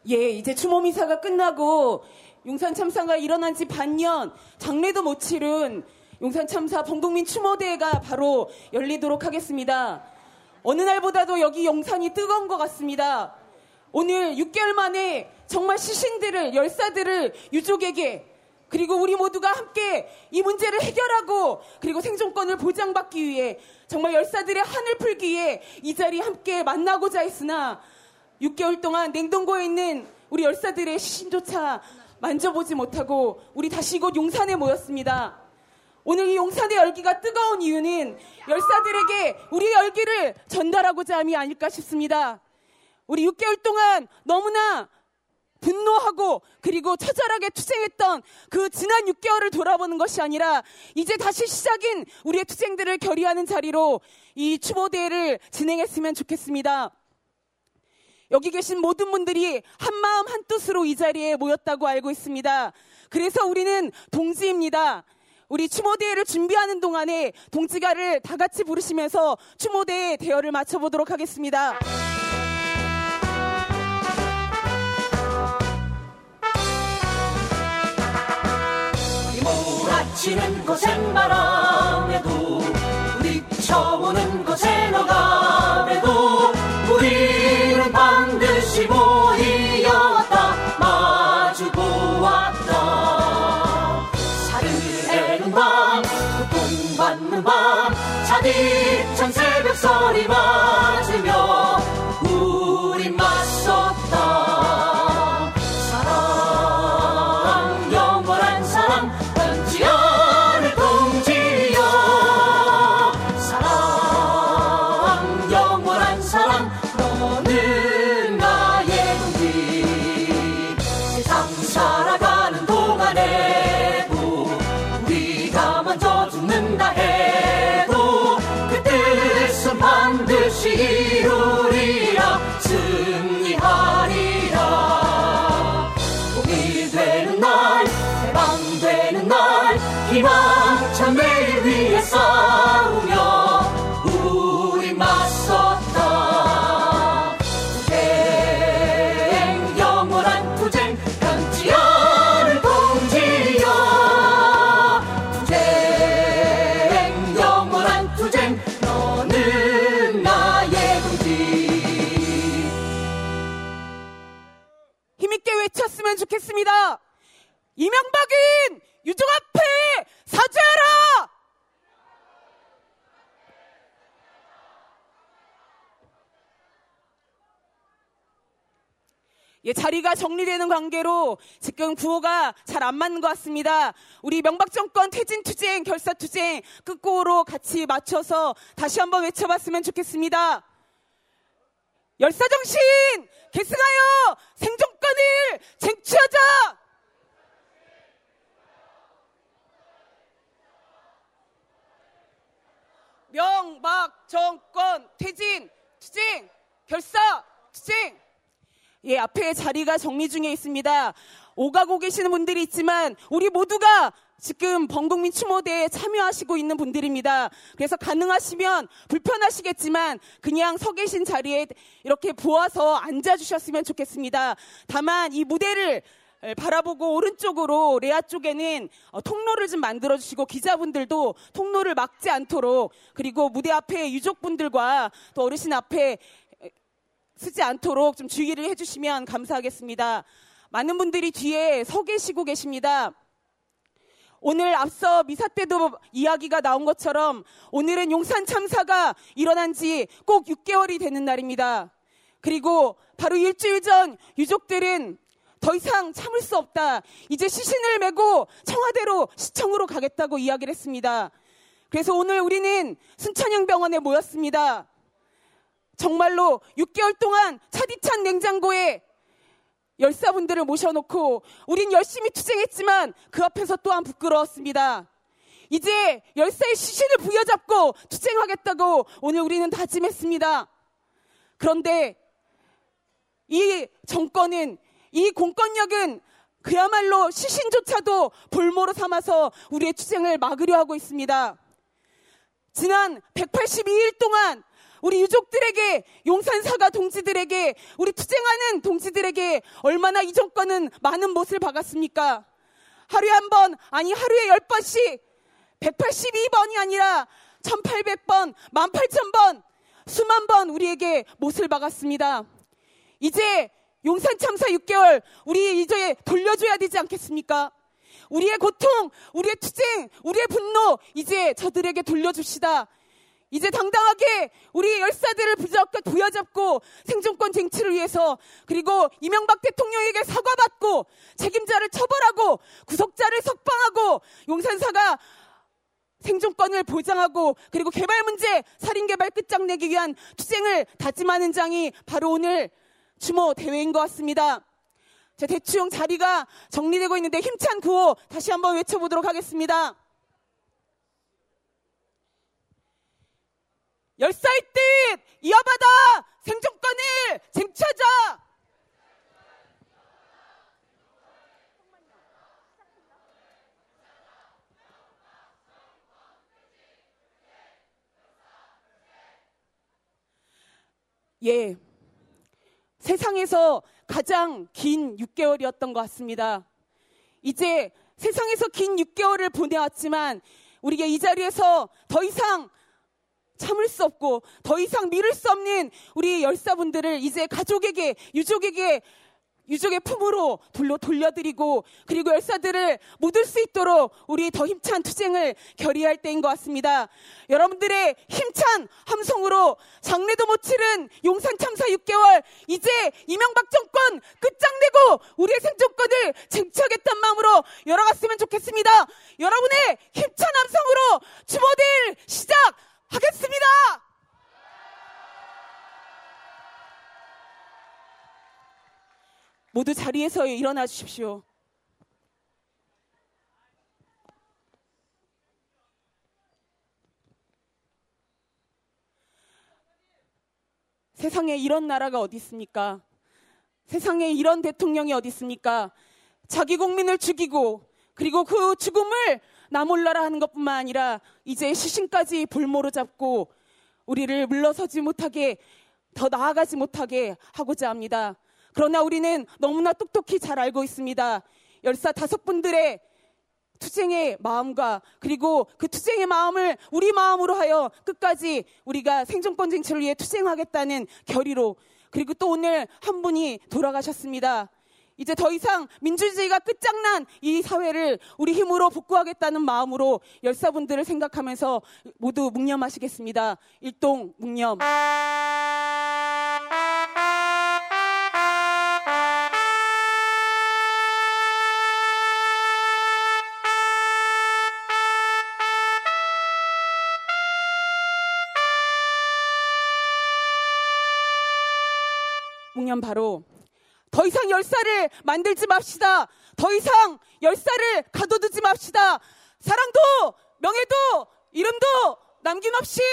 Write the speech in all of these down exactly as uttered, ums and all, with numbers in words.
예, 이제 추모미사가 끝나고 용산 참사가 일어난 지 반년, 장례도 못 치른 용산 참사 범국민 추모대회가 바로 열리도록 하겠습니다. 어느 날보다도 여기 용산이 뜨거운 것 같습니다. 오늘 육 개월 만에 정말 시신들을, 열사들을 유족에게, 그리고 우리 모두가 함께 이 문제를 해결하고 그리고 생존권을 보장받기 위해 정말 열사들의 한을 풀기 위해 이 자리에 함께 만나고자 했으나 육 개월 동안 냉동고에 있는 우리 열사들의 시신조차 만져보지 못하고 우리 다시 이곳 용산에 모였습니다. 오늘 이 용산의 열기가 뜨거운 이유는 열사들에게 우리의 열기를 전달하고자 함이 아닐까 싶습니다. 우리 육 개월 동안 너무나 분노하고 그리고 처절하게 투쟁했던 그 지난 육 개월을 돌아보는 것이 아니라 이제 다시 시작인 우리의 투쟁들을 결의하는 자리로 이 추모대회를 진행했으면 좋겠습니다. 여기 계신 모든 분들이 한마음 한뜻으로 이 자리에 모였다고 알고 있습니다. 그래서 우리는 동지입니다. 우리 추모대회를 준비하는 동안에 동지가를 다 같이 부르시면서 추모대회 대열을 마쳐보도록 하겠습니다. 몰아치는 고생 바람에도 부딪혀오는 고생 어감에도 우리는 반드시 모이었다, 마주보았다. 사르르는 밤, 고통받는 밤, 차디찬 새벽 소리 맞으며 우린 맞섰다. 사랑, 영원한 사랑, 변치 않을 동지여. 사랑, 영원한 사랑, 너는 나의 동지. 세상 살아가는 동안에도 우리가 먼저 죽는다 해도 그 뜻은 반드시 이루리라, 승리하리라. 봄이 되는 날, 해방되는 날, 희망찬 내일 위해 싸우며 우리 맞섰다. 투쟁, 영원한 투쟁, 변치 않을 동지여. 투쟁, 영원한 투쟁, 너는 나의 동지. 힘있게 외쳤으면 좋겠습니다. 이명박은 유족 앞에 사죄하라! 예, 자리가 정리되는 관계로 지금 구호가 잘 안 맞는 것 같습니다. 우리 명박정권 퇴진투쟁, 결사투쟁 끝곡으로 같이 맞춰서 다시 한번 외쳐봤으면 좋겠습니다. 열사정신 계승하여 생존권을 쟁취하자! 명박정권 퇴진, 투쟁, 결사, 투쟁. 예, 앞에 자리가 정리 중에 있습니다. 오가고 계시는 분들이 있지만 우리 모두가 지금 범국민 추모대에 참여하시고 있는 분들입니다. 그래서 가능하시면 불편하시겠지만 그냥 서 계신 자리에 이렇게 보아서 앉아주셨으면 좋겠습니다. 다만 이 무대를 바라보고 오른쪽으로 레아 쪽에는 통로를 좀 만들어주시고 기자분들도 통로를 막지 않도록, 그리고 무대 앞에 유족분들과 또 어르신 앞에 쓰지 않도록 좀 주의를 해주시면 감사하겠습니다. 많은 분들이 뒤에 서 계시고 계십니다. 오늘 앞서 미사 때도 이야기가 나온 것처럼 오늘은 용산 참사가 일어난 지 꼭 육 개월이 되는 날입니다. 그리고 바로 일주일 전 유족들은 더 이상 참을 수 없다, 이제 시신을 메고 청와대로 시청으로 가겠다고 이야기를 했습니다. 그래서 오늘 우리는 순천향병원에 모였습니다. 정말로 육 개월 동안 차디찬 냉장고에 열사분들을 모셔놓고 우린 열심히 투쟁했지만 그 앞에서 또한 부끄러웠습니다. 이제 열사의 시신을 부여잡고 투쟁하겠다고 오늘 우리는 다짐했습니다. 그런데 이 정권은, 이 공권력은 그야말로 시신조차도 볼모로 삼아서 우리의 투쟁을 막으려 하고 있습니다. 지난 백팔십이 일 동안 우리 유족들에게, 용산사가 동지들에게, 우리 투쟁하는 동지들에게 얼마나 이 정권은 많은 못을 박았습니까? 하루에 한 번, 아니 하루에 열 번씩 백팔십이 번이 아니라 천팔백 번, 만 팔천 번, 수만 번 우리에게 못을 박았습니다. 이제 용산 참사 육 개월 우리 이제 돌려줘야 되지 않겠습니까? 우리의 고통, 우리의 투쟁, 우리의 분노 이제 저들에게 돌려줍시다. 이제 당당하게 우리 열사들을 부여잡고 생존권 쟁취를 위해서, 그리고 이명박 대통령에게 사과받고 책임자를 처벌하고 구속자를 석방하고 용산사가 생존권을 보장하고, 그리고 개발 문제, 살인개발 끝장내기 위한 투쟁을 다짐하는 장이 바로 오늘 추모 대회인 것 같습니다. 자, 대충 자리가 정리되고 있는데 힘찬 구호 다시 한번 외쳐보도록 하겠습니다. 열사의 뜻 이어받아 생존권을 쟁취하자. 예, 세상에서 가장 긴 육 개월이었던 것 같습니다. 이제 세상에서 긴 육 개월을 보내왔지만 우리가 이 자리에서 더 이상 참을 수 없고 더 이상 미룰 수 없는 우리 열사분들을 이제 가족에게, 유족에게, 유족의 품으로 돌려, 돌려드리고, 그리고 열사들을 묻을 수 있도록 우리 더 힘찬 투쟁을 결의할 때인 것 같습니다. 여러분들의 힘찬 함성으로 장례도 못 치른 용산 참사 육 개월, 이제 이명박 정권 끝장내고 우리의 생존권을 쟁취하겠다는 마음으로 열어갔으면 좋겠습니다. 여러분의 힘찬 함성으로 추모대회를 시작하겠습니다. 모두 자리에서 일어나 주십시오. 세상에 이런 나라가 어디 있습니까? 세상에 이런 대통령이 어디 있습니까? 자기 국민을 죽이고, 그리고 그 죽음을 나 몰라라 하는 것뿐만 아니라 이제 시신까지 볼모로 잡고 우리를 물러서지 못하게, 더 나아가지 못하게 하고자 합니다. 그러나 우리는 너무나 똑똑히 잘 알고 있습니다. 열사 다섯 분들의 투쟁의 마음과, 그리고 그 투쟁의 마음을 우리 마음으로 하여 끝까지 우리가 생존권 쟁취를 위해 투쟁하겠다는 결의로, 그리고 또 오늘 한 분이 돌아가셨습니다. 이제 더 이상 민주주의가 끝장난 이 사회를 우리 힘으로 복구하겠다는 마음으로 열사분들을 생각하면서 모두 묵념하시겠습니다. 일동 묵념. 묵념 바로 더 이상 열사를 만들지 맙시다. 더 이상 열사를 가둬두지 맙시다. 사랑도 명예도 이름도 남김없이.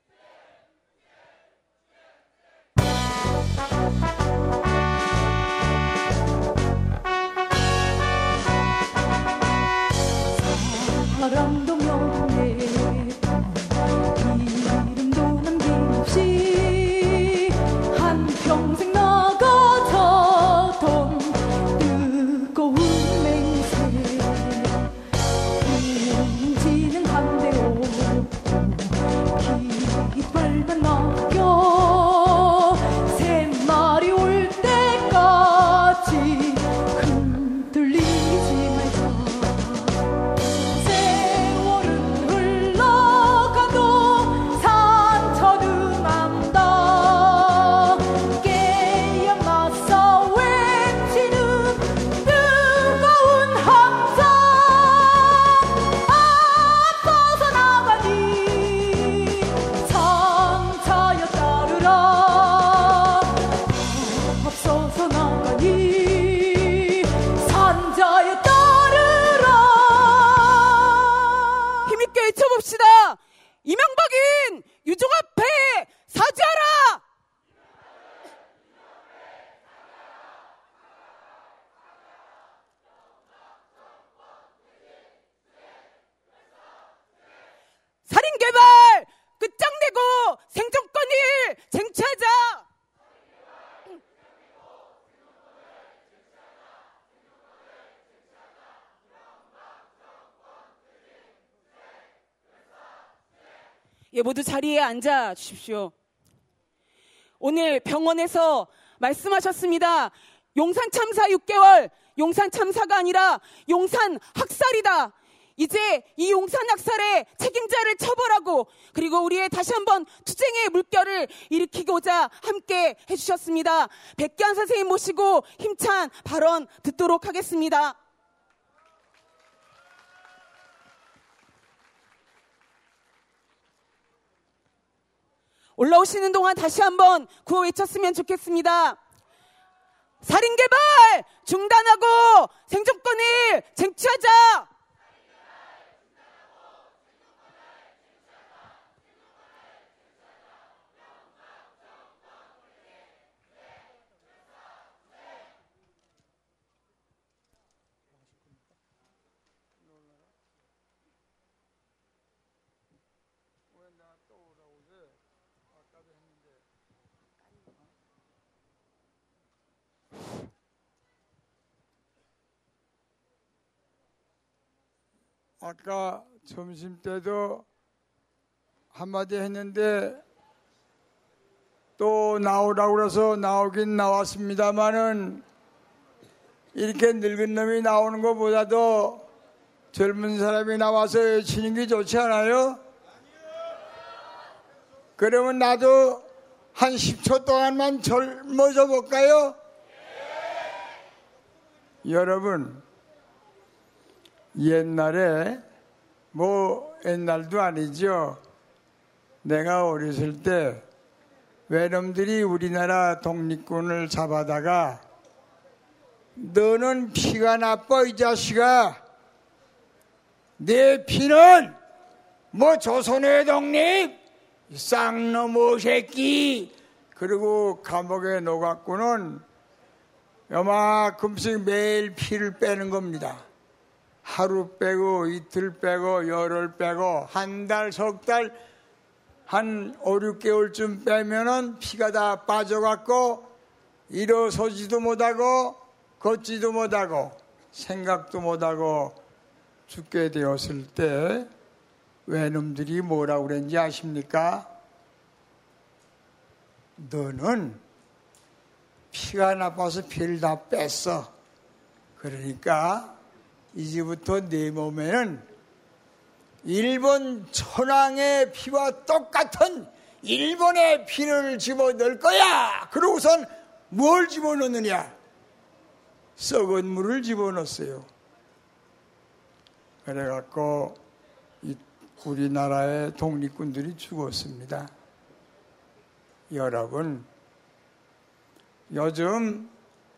사랑도 명예 이름도 남김없이 한평생 나가자던 뜨거운 맹세 공지는 반대 없고 예, 모두 자리에 앉아 주십시오. 오늘 병원에서 말씀하셨습니다. 용산 참사 육 개월, 용산 참사가 아니라 용산 학살이다. 이제 이 용산 학살의 책임자를 처벌하고 그리고 우리의 다시 한번 투쟁의 물결을 일으키고자 함께 해주셨습니다. 백기환 선생님 모시고 힘찬 발언 듣도록 하겠습니다. 올라오시는 동안 다시 한번 구호 외쳤으면 좋겠습니다. 살인개발 중단하고 생존권을 쟁취하자. 아까 점심 때도 한마디 했는데 또 나오라고 그래서 나오긴 나왔습니다만은 이렇게 늙은 놈이 나오는 것보다도 젊은 사람이 나와서 외치는 게 좋지 않아요? 그러면 나도 한 십 초 동안만 젊어져 볼까요? 여러분, 옛날에 뭐 옛날도 아니죠. 내가 어렸을 때 외놈들이 우리나라 독립군을 잡아다가 너는 피가 나빠 이 자식아. 내 피는 뭐 조선의 독립 쌍놈의 새끼. 그리고 감옥에 넣어갖고는 요만큼씩 매일 피를 빼는 겁니다. 하루 빼고 이틀 빼고 열흘 빼고 한 달, 석 달, 한 오, 육 개월쯤 빼면은 피가 다 빠져갖고 일어서지도 못하고 걷지도 못하고 생각도 못하고 죽게 되었을 때 외놈들이 뭐라고 그랬는지 아십니까? 너는 피가 나빠서 피를 다 뺐어. 그러니까 이제부터 내 몸에는 일본 천황의 피와 똑같은 일본의 피를 집어넣을 거야. 그러고선 뭘 집어넣느냐? 썩은 물을 집어넣었어요. 그래갖고 우리나라의 독립군들이 죽었습니다. 여러분, 요즘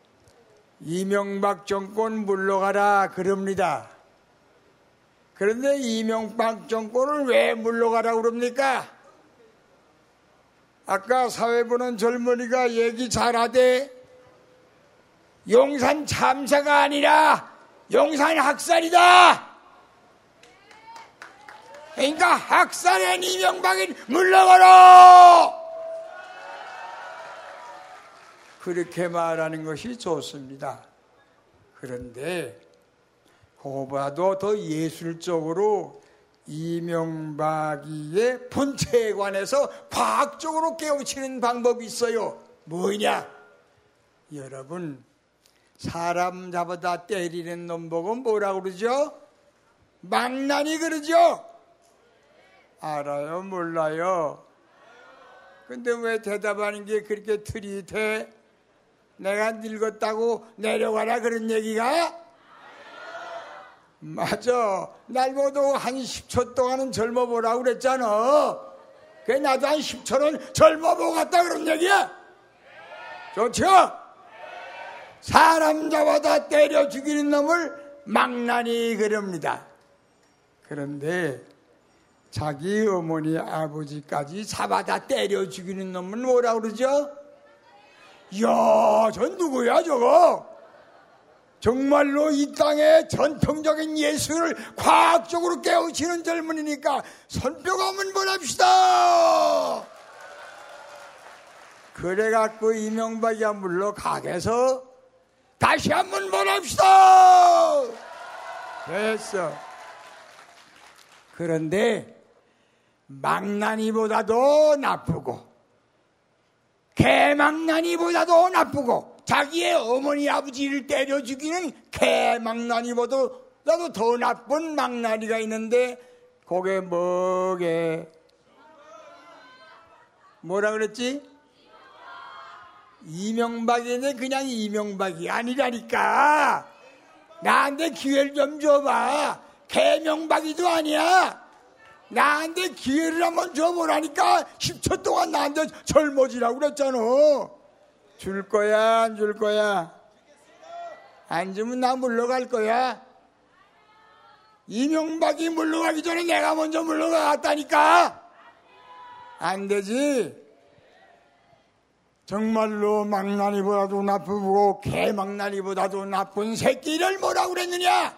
이명박 정권 물러가라 그럽니다. 그런데 이명박 정권을 왜 물러가라 그럽니까? 아까 사회 보는 젊은이가 얘기 잘하대. 용산 참사가 아니라 용산 학살이다. 그러니까 학살한 이명박이 물러가라. 그렇게 말하는 것이 좋습니다. 그런데 그거보다도 더 예술적으로 이명박이의 본체에 관해서 과학적으로 깨우치는 방법이 있어요. 뭐냐? 여러분, 사람 잡아다 때리는 놈 보고 뭐라고 그러죠? 망나니 그러죠? 알아요? 몰라요? 근데 왜 대답하는 게 그렇게 트릿해? 내가 늙었다고 내려가라 그런 얘기가? 맞아. 날 보고 한 십 초 동안은 젊어보라고 그랬잖아. 그래 나도 한 십 초는 젊어보겠다 그런 얘기야. 좋죠? 사람 잡아다 때려 죽이는 놈을 망나니 그럽니다. 그런데 자기 어머니 아버지까지 잡아다 때려 죽이는 놈은 뭐라 그러죠? 이야, 저 누구야 저거? 정말로 이 땅의 전통적인 예술을 과학적으로 깨우치는 젊은이니까 손뼉 한번 보냅시다. 그래갖고 이명박이야 물러가게서 다시 한번 보냅시다. 됐어. 그런데 망나니보다도 나쁘고 개망나니보다도 나쁘고 자기의 어머니 아버지를 때려 죽이는 개망나니보다도 더 나쁜 망나니가 있는데 그게 뭐게? 뭐라 그랬지? 이명박인데 그냥 이명박이 아니라니까. 나한테 기회를 좀 줘봐. 개명박이도 아니야. 나한테 기회를 한번 줘보라니까. 십 초 동안 나한테 젊어지라고 그랬잖아. 줄 거야 안 줄 거야? 안 주면 나 물러갈 거야. 이명박이 물러가기 전에 내가 먼저 물러갔다니까. 안 되지. 정말로 망나니보다도 나쁘고 개망나니보다도 나쁜 새끼를 뭐라고 그랬느냐?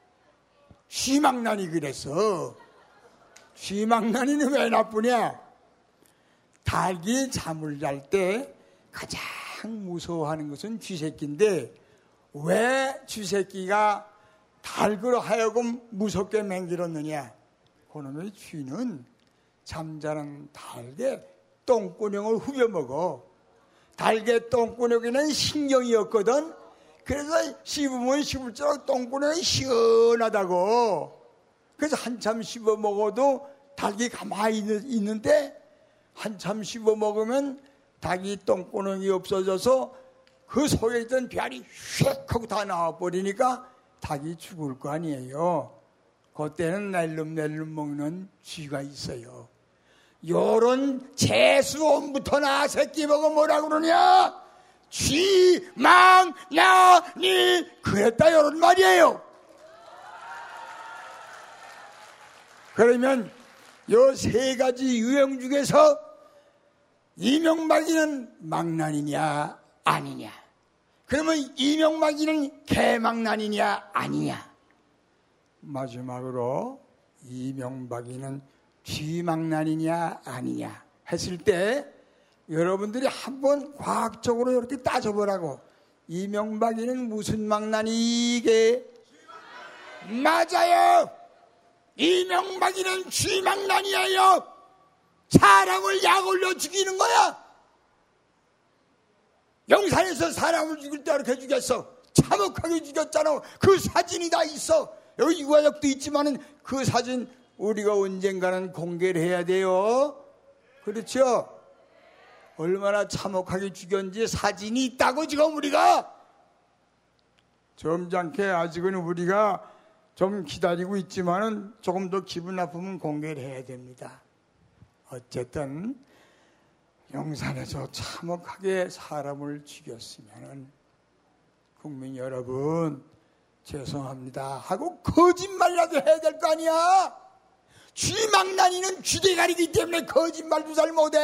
쉬망나니 그랬어. 쉬망나니는 왜 나쁘냐? 닭이 잠을 잘 때 가장 무서워하는 것은 쥐새끼인데 왜 쥐새끼가 닭으로 하여금 무섭게 맹길었느냐? 그놈의 쥐는 잠자는 닭의 똥구녕을 후벼먹어. 닭의 똥구녕에는 신경이 없거든. 그래서 씹으면 씹을수록 똥구녕이 시원하다고. 그래서 한참 씹어 먹어도 닭이 가만히 있는데 한참 씹어 먹으면 닭이 똥구녕이 없어져서 그 속에 있던 벼알이 휙 하고 다 나와버리니까 닭이 죽을 거 아니에요. 그때는 낼름낼름 먹는 쥐가 있어요. 요런 재수옴부터 나 새끼 보고 뭐라 그러냐? 쥐, 망, 야, 니 그랬다 요런 말이에요. 그러면 요 세 가지 유형 중에서 이명박이는 망난이냐 아니냐? 그러면 이명박이는 개망난이냐 아니냐? 마지막으로 이명박이는 쥐망난이냐 아니냐 했을 때 여러분들이 한번 과학적으로 이렇게 따져보라고. 이명박이는 무슨 망난이게? 맞아요. 이명박이는 쥐망난이에요. 사람을 약 올려 죽이는 거야. 영산에서 사람을 죽일 때 이렇게 죽였어. 참혹하게 죽였잖아. 그 사진이 다 있어. 여기 유가족도 있지만은 그 사진 우리가 언젠가는 공개를 해야 돼요. 그렇죠? 얼마나 참혹하게 죽였는지 사진이 있다고 지금 우리가. 점잖게 아직은 우리가 좀 기다리고 있지만은 조금 더 기분 나쁘면 공개를 해야 됩니다. 어쨌든 영산에서 참혹하게 사람을 죽였으면은 국민 여러분 죄송합니다 하고 거짓말이라도 해야 될 거 아니야. 쥐망난이는 쥐대가리이기 때문에 거짓말도 잘 못해.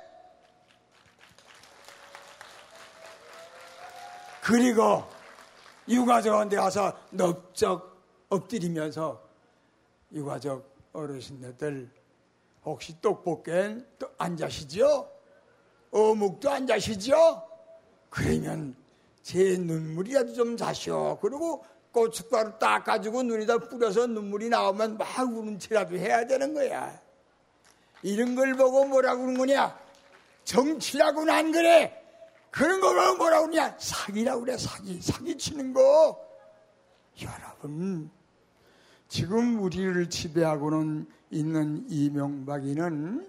그리고 유가족한테 가서 넓적 엎드리면서 유가족 어르신들 혹시 떡볶이엔 또 안 자시죠? 어묵도 안 자시죠? 그러면 제 눈물이라도 좀 자시오. 그리고 고춧가루 닦아주고 눈에다 뿌려서 눈물이 나오면 막 우는 체라도 해야 되는 거야. 이런 걸 보고 뭐라고 그러는 거냐? 정치라고는 안 그래. 그런 거 보고 뭐라고 그러냐? 사기라고 그래. 사기. 사기치는 거. 여러분 지금 우리를 지배하고는 있는 이명박이는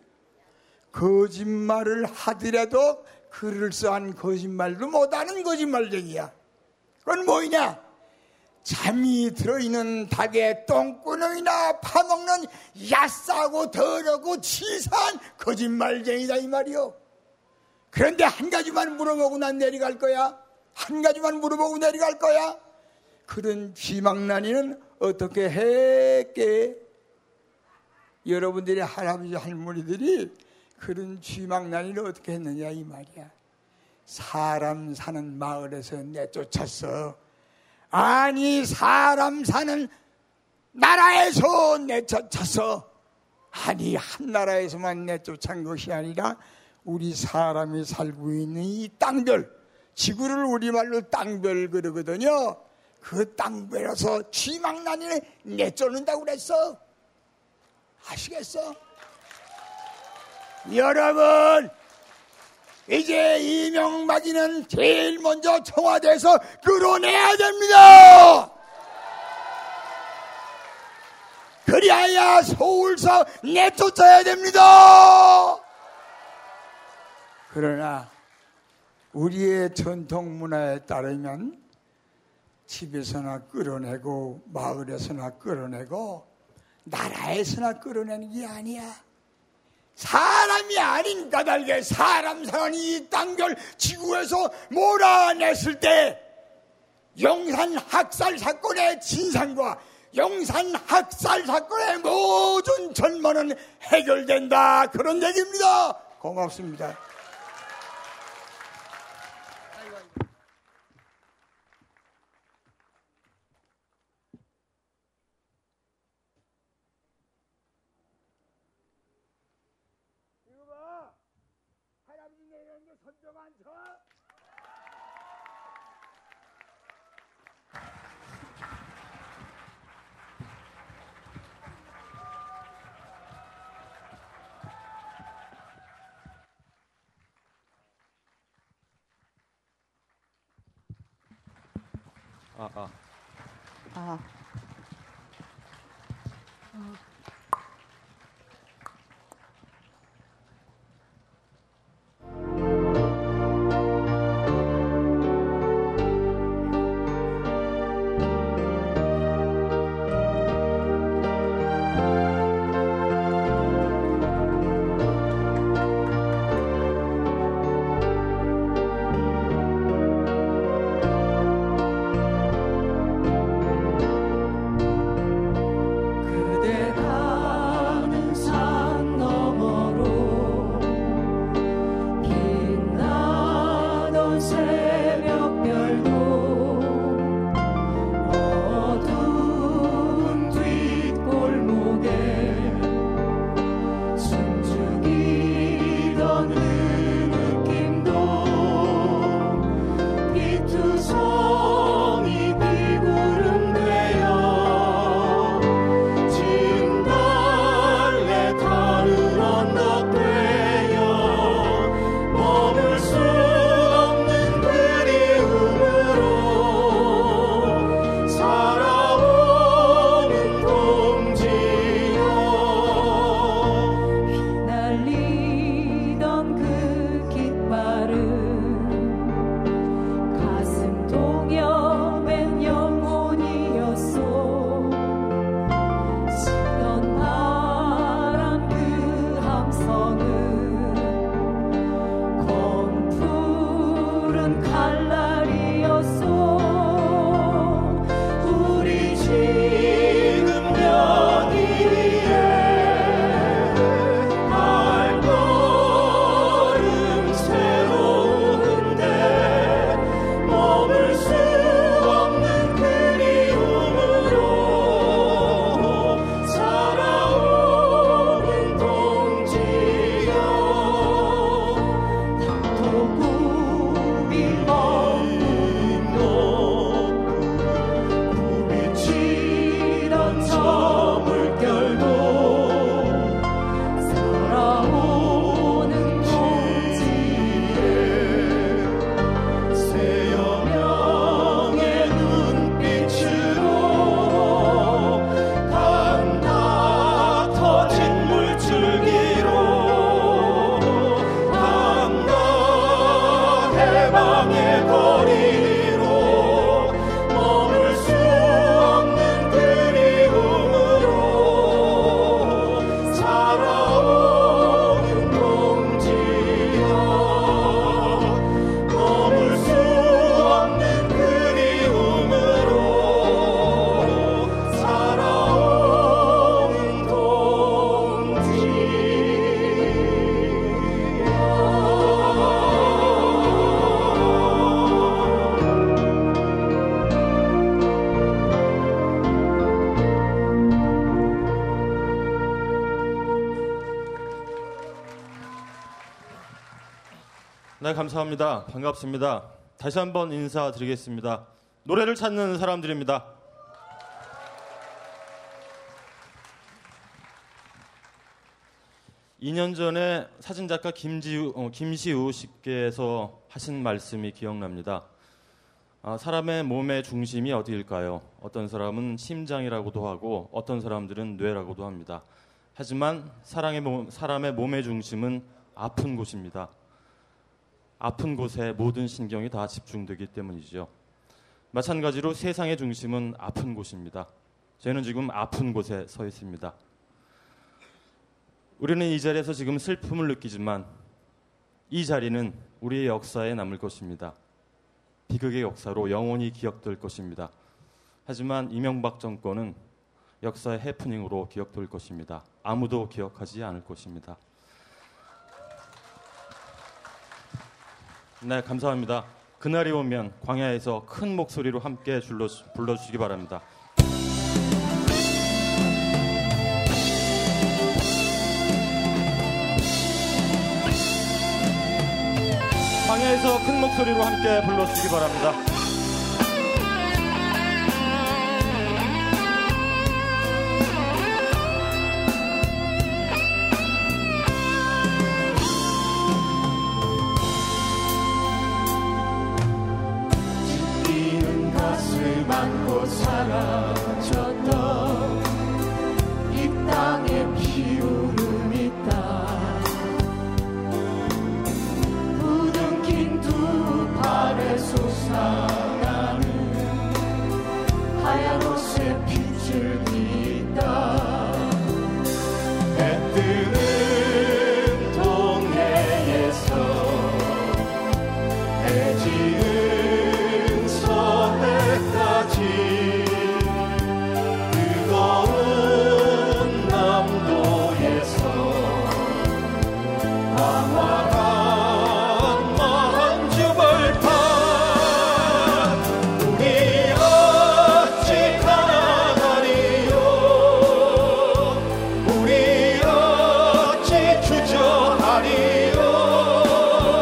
거짓말을 하더라도 그럴싸한 거짓말도 못하는 거짓말쟁이야. 그건 뭐냐? 잠이 들어있는 닭의 똥구멍이나 파먹는 얕싸고 더럽고 치사한 거짓말쟁이다 이 말이요. 그런데 한 가지만 물어보고 난 내려갈 거야. 한 가지만 물어보고 내려갈 거야. 그런 쥐망난이는 어떻게 했게? 여러분들의 할아버지 할머니들이 그런 쥐망난이를 어떻게 했느냐 이 말이야. 사람 사는 마을에서 내쫓았어. 아니 사람 사는 나라에서 내쫓았어. 아니 한 나라에서만 내쫓은 것이 아니라 우리 사람이 살고 있는 이 땅별, 지구를 우리말로 땅별 그러거든요. 그 땅별에서 쥐망난이를 내쫓는다고 그랬어. 아시겠어? 여러분, 이제 이명박이는 제일 먼저 청와대에서 끌어내야 됩니다. 그리하여 서울서 내쫓아야 됩니다. 그러나 우리의 전통 문화에 따르면 집에서나 끌어내고 마을에서나 끌어내고 나라에서나 끌어내는 게 아니야. 사람이 아닌 까닭에 사람 사람이 이 땅별 지구에서 몰아냈을 때 용산 학살 사건의 진상과 용산 학살 사건의 모든 전모는 해결된다. 그런 얘기입니다. 고맙습니다. 이거 봐. 할아버지 내려오는 게 선조 많죠? 아, 아. 아. 네, 감사합니다. 반갑습니다. 다시 한번 인사드리겠습니다. 노래를 찾는 사람들입니다. 이 년 전에 사진작가 김지우, 어, 김시우 씨께서 하신 말씀이 기억납니다. 아, 사람의 몸의 중심이 어디일까요? 어떤 사람은 심장이라고도 하고 어떤 사람들은 뇌라고도 합니다. 하지만 사람의, 몸, 사람의 몸의 중심은 아픈 곳입니다. 아픈 곳에 모든 신경이 다 집중되기 때문이죠. 마찬가지로 세상의 중심은 아픈 곳입니다. 저희는 지금 아픈 곳에 서 있습니다. 우리는 이 자리에서 지금 슬픔을 느끼지만 이 자리는 우리의 역사에 남을 것입니다. 비극의 역사로 영원히 기억될 것입니다. 하지만 이명박 정권은 역사의 해프닝으로 기억될 것입니다. 아무도 기억하지 않을 것입니다. 네, 감사합니다. 그날이 오면 광야에서 큰 목소리로 함께 불러주시기 바랍니다. 광야에서 큰 목소리로 함께 불러주시기 바랍니다. 찢기는 가슴 안고 사라졌던 이 땅에 피울음이 있다. 발에 솟아나는 하얀 옷에 핏줄이 있다. 해 뜨는 동해에서 해 지는 서해까지 뜨거운 남도에서 광화가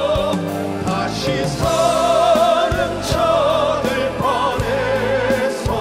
다시 서는 저들 번에서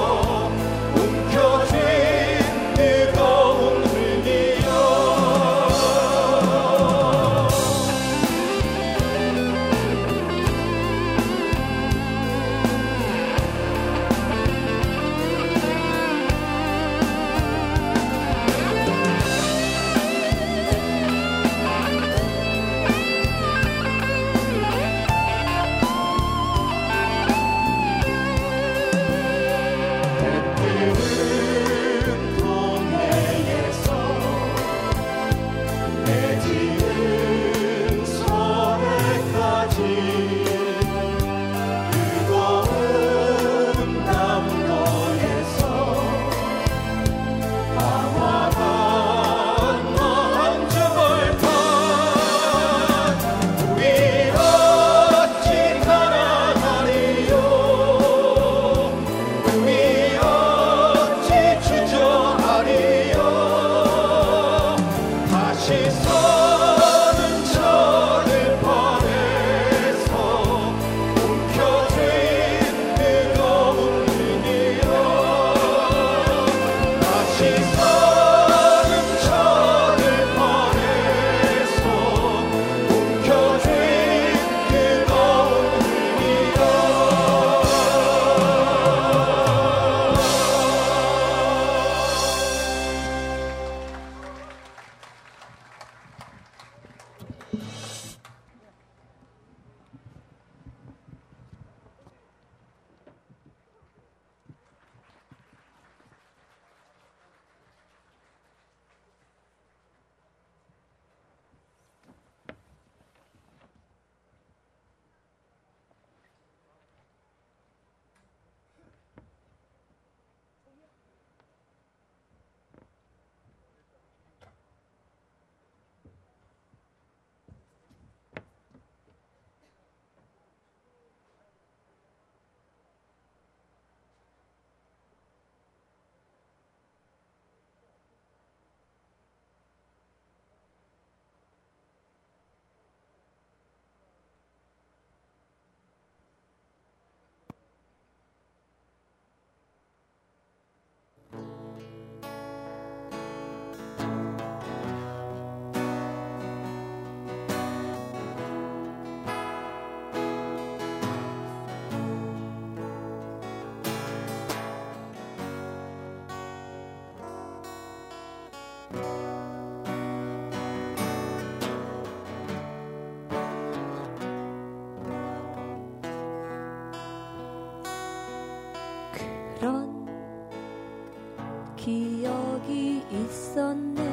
기억이 있었네.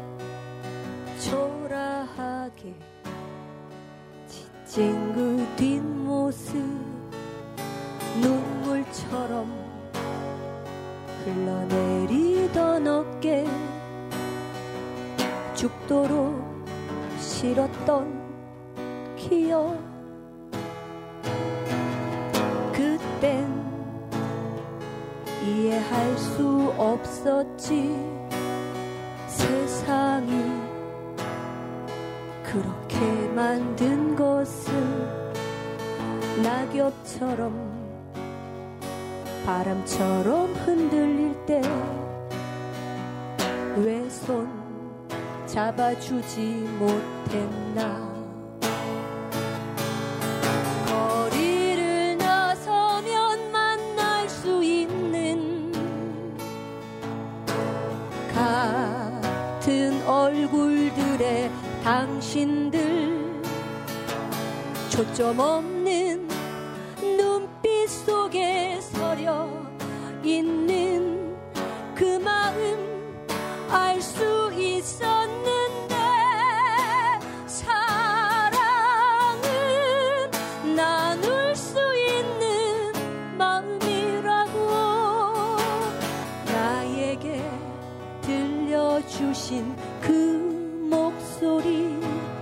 초라하게 지친 그 뒷모습 눈물처럼 흘러내리던 어깨 죽도록 싫었던 기억. 그땐 이해할 수 없었지. 세상이 그렇게 만든 것은 낙엽처럼 바람처럼 흔들릴 때 왜 손 잡아주지 못했나. 거리를 나서면 만날 수 있는 같은 얼굴들의 당신들, 초점 없는 눈빛 속에 서려 있는 그 마음 알 수 있었는데, 사랑은 나눌 수 있는 마음이라고 나에게 들려주신 그 목소리.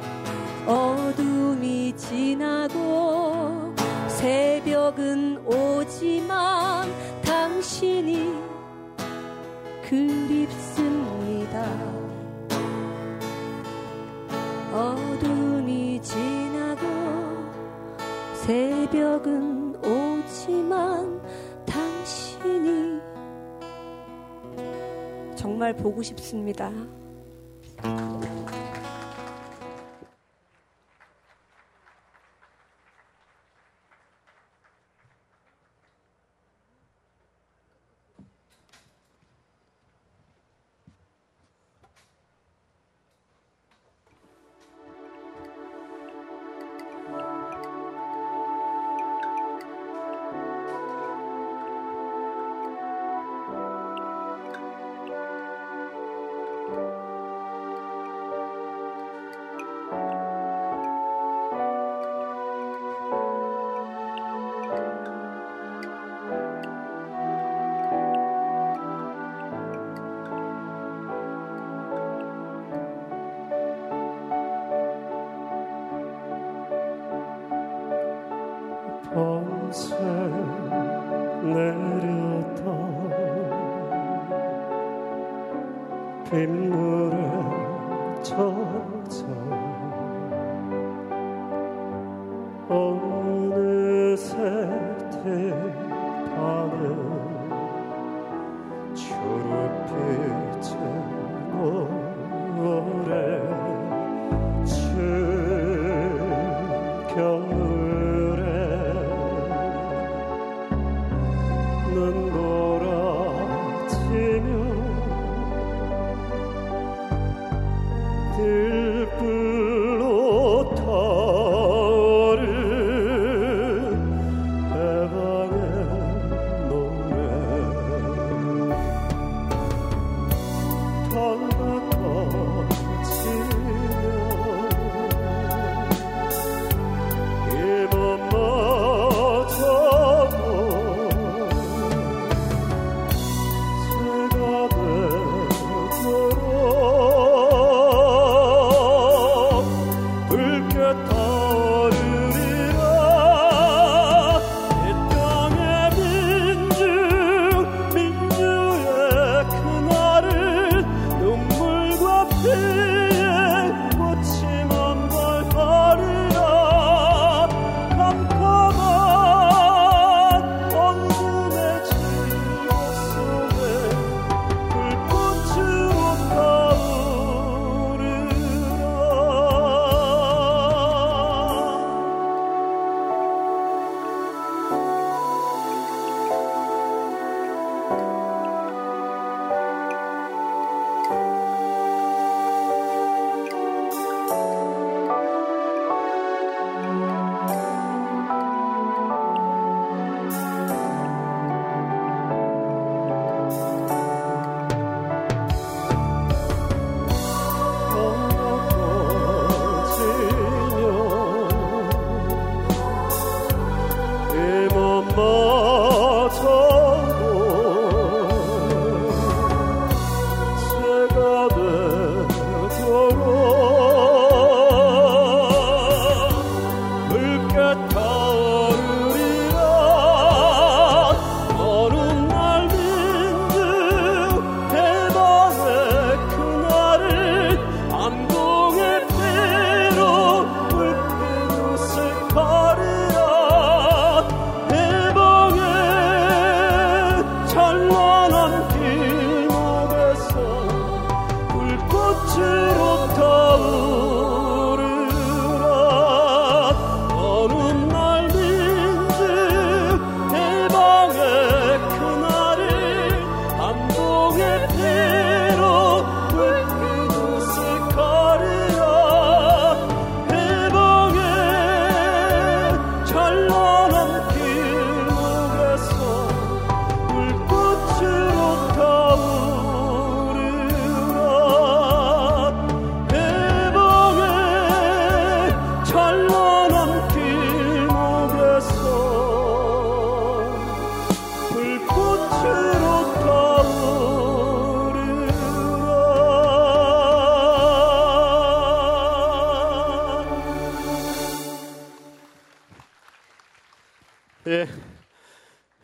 어둠이 지나고 새벽은 오지만 당신이 그립습니다. 어둠이 지나고 새벽은 오지만 당신이 정말 보고 싶습니다. 밤새 내렸던 빗물에 젖어 어느새 들판은 초록빛의 노래 추운 겨울에 눈 돌아지며 들뿐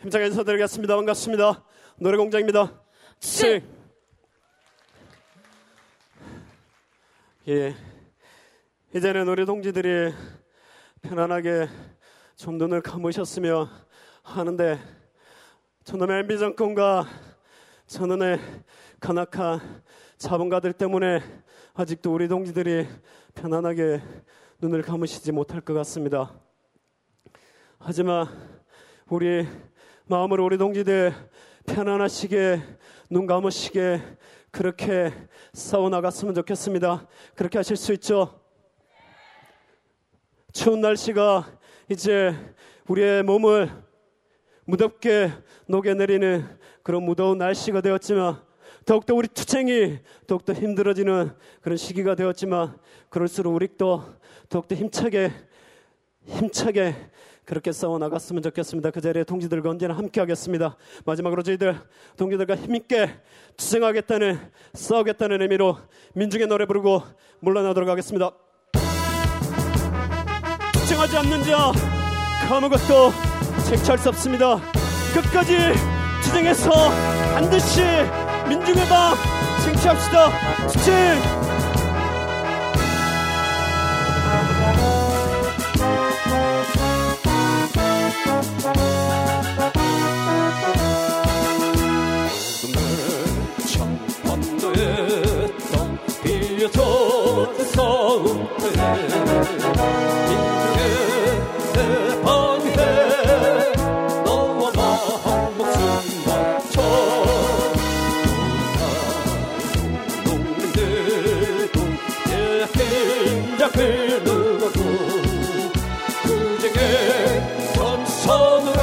힘차게 인사드리겠습니다. 반갑습니다. 노래공장입니다. 씩! 예, 이제는 우리 동지들이 편안하게 좀 눈을 감으셨으며 하는데 저놈의 엠비 정권과 저놈의 간악한 자본가들 때문에 아직도 우리 동지들이 편안하게 눈을 감으시지 못할 것 같습니다. 하지만 우리 마음으로 우리 동지들 편안하시게 눈 감으시게 그렇게 싸워나갔으면 좋겠습니다. 그렇게 하실 수 있죠? 추운 날씨가 이제 우리의 몸을 무덥게 녹여내리는 그런 무더운 날씨가 되었지만 더욱더 우리 투쟁이 더욱더 힘들어지는 그런 시기가 되었지만 그럴수록 우리도 더욱더 힘차게 힘차게 그렇게 싸워나갔으면 좋겠습니다. 그 자리에 동지들과 언제나 함께 하겠습니다. 마지막으로 저희들 동지들과 힘있게 투쟁하겠다는 싸우겠다는 의미로 민중의 노래 부르고 물러나도록 하겠습니다. 투쟁하지 않는 자 아무것도 쟁취할 수 없습니다. 끝까지 투쟁해서 반드시 민중의 방 쟁취합시다. 투쟁! 청원도했던 비어졌던 싸움터에 민중의 대방해 너와 나 한 목숨 바쳐 농민들도 예약된 약을 누르고 투쟁의 선선으로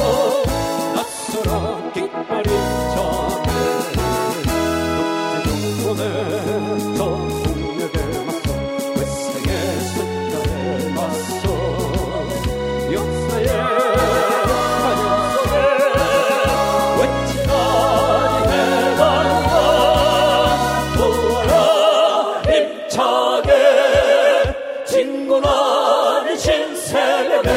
낯설어 깃발이 전해 저 동력에 맞서 외생의 숫자에 맞서 역사의 가정 속에 외치다니 해방과 모아라 힘차게 진군하는 신세력에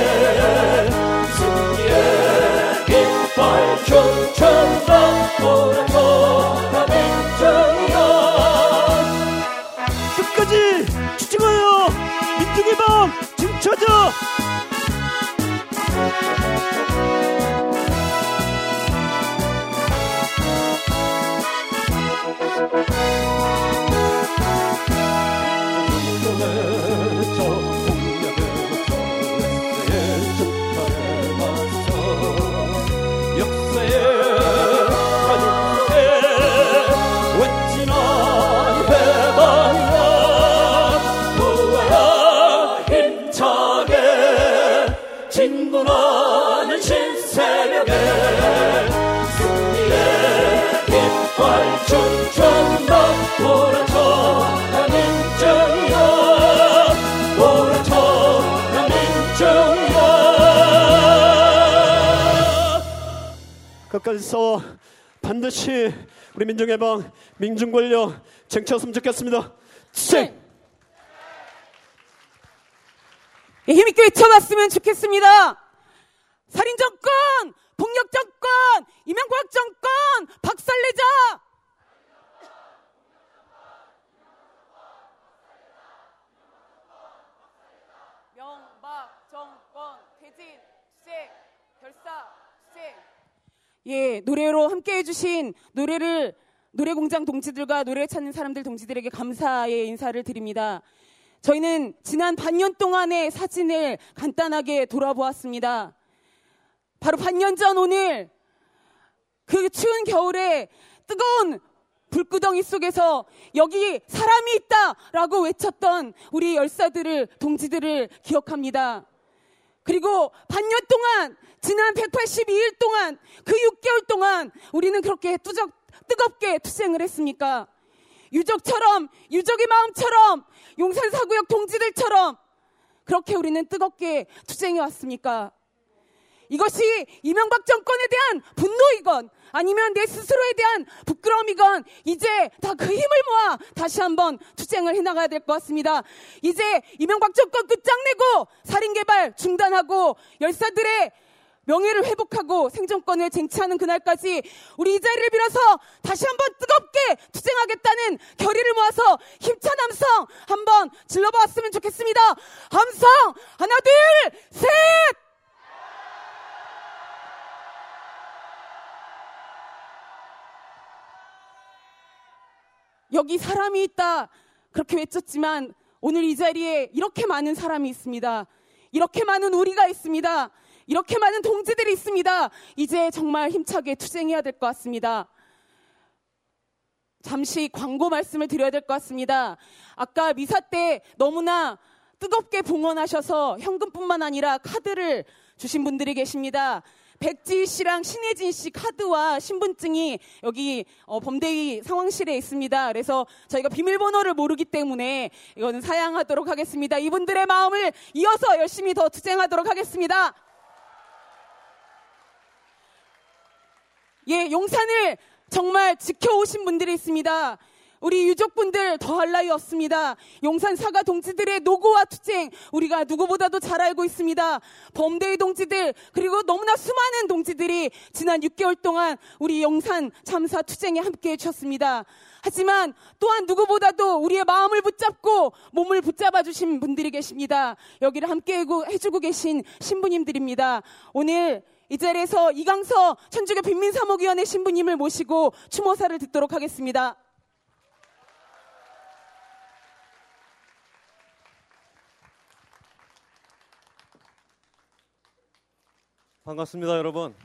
승리의 깃발 춤춘다 돌아서라 민중이여 끝까지 추증하여 민중의 방 쟁취하자. 진군하는 신세력에 승리의 깃발 춤춘다 몰아쳐라 민중이여 몰아쳐라 민중이여 끝까지 싸워 반드시 우리 민중의 방 민중 권력 쟁취했으면 좋겠습니다. 생! 예, 힘있게 외쳐봤으면 좋겠습니다. 살인정권, 폭력정권, 이명박정권 박살내자. 명박정권 퇴진, 투쟁, 결사, 투쟁. 예, 노래로 함께 해주신 노래를 노래공장 동지들과 노래 찾는 사람들 동지들에게 감사의 인사를 드립니다. 저희는 지난 반년 동안의 사진을 간단하게 돌아보았습니다. 바로 반년 전 오늘 그 추운 겨울에 뜨거운 불구덩이 속에서 여기 사람이 있다라고 외쳤던 우리 열사들을 동지들을 기억합니다. 그리고 반년 동안 지난 백팔십이 일 동안 그 육 개월 동안 우리는 그렇게 뚜적, 뜨겁게 투쟁을 했습니까? 유족처럼 유족의 마음처럼 용산사구역 동지들처럼 그렇게 우리는 뜨겁게 투쟁해 왔습니까? 이것이 이명박 정권에 대한 분노이건 아니면 내 스스로에 대한 부끄러움이건 이제 다 그 힘을 모아 다시 한번 투쟁을 해나가야 될 것 같습니다. 이제 이명박 정권 끝장내고 살인개발 중단하고 열사들의 명예를 회복하고 생존권을 쟁취하는 그날까지 우리 이 자리를 빌어서 다시 한번 뜨겁게 투쟁하겠다는 결의를 모아서 힘찬 함성 한번 질러보았으면 좋겠습니다. 함성 하나 둘 셋. 여기 사람이 있다 그렇게 외쳤지만 오늘 이 자리에 이렇게 많은 사람이 있습니다. 이렇게 많은 우리가 있습니다. 이렇게 많은 동지들이 있습니다. 이제 정말 힘차게 투쟁해야 될 것 같습니다. 잠시 광고 말씀을 드려야 될 것 같습니다. 아까 미사 때 너무나 뜨겁게 봉헌하셔서 현금뿐만 아니라 카드를 주신 분들이 계십니다. 백지희 씨랑 신혜진 씨 카드와 신분증이 여기 어, 범대위 상황실에 있습니다. 그래서 저희가 비밀번호를 모르기 때문에 이거는 사양하도록 하겠습니다. 이분들의 마음을 이어서 열심히 더 투쟁하도록 하겠습니다. 예, 용산을 정말 지켜오신 분들이 있습니다. 우리 유족분들 더할 나위 없습니다. 용산 사가 동지들의 노고와 투쟁 우리가 누구보다도 잘 알고 있습니다. 범대위 동지들 그리고 너무나 수많은 동지들이 지난 육 개월 동안 우리 용산 참사 투쟁에 함께해 주셨습니다. 하지만 또한 누구보다도 우리의 마음을 붙잡고 몸을 붙잡아 주신 분들이 계십니다. 여기를 함께 해주고 계신 신부님들입니다. 오늘 이 자리에서 이강서 천주교 빈민사목위원회 신부님을 모시고 추모사를 듣도록 하겠습니다. 반갑습니다, 여러분.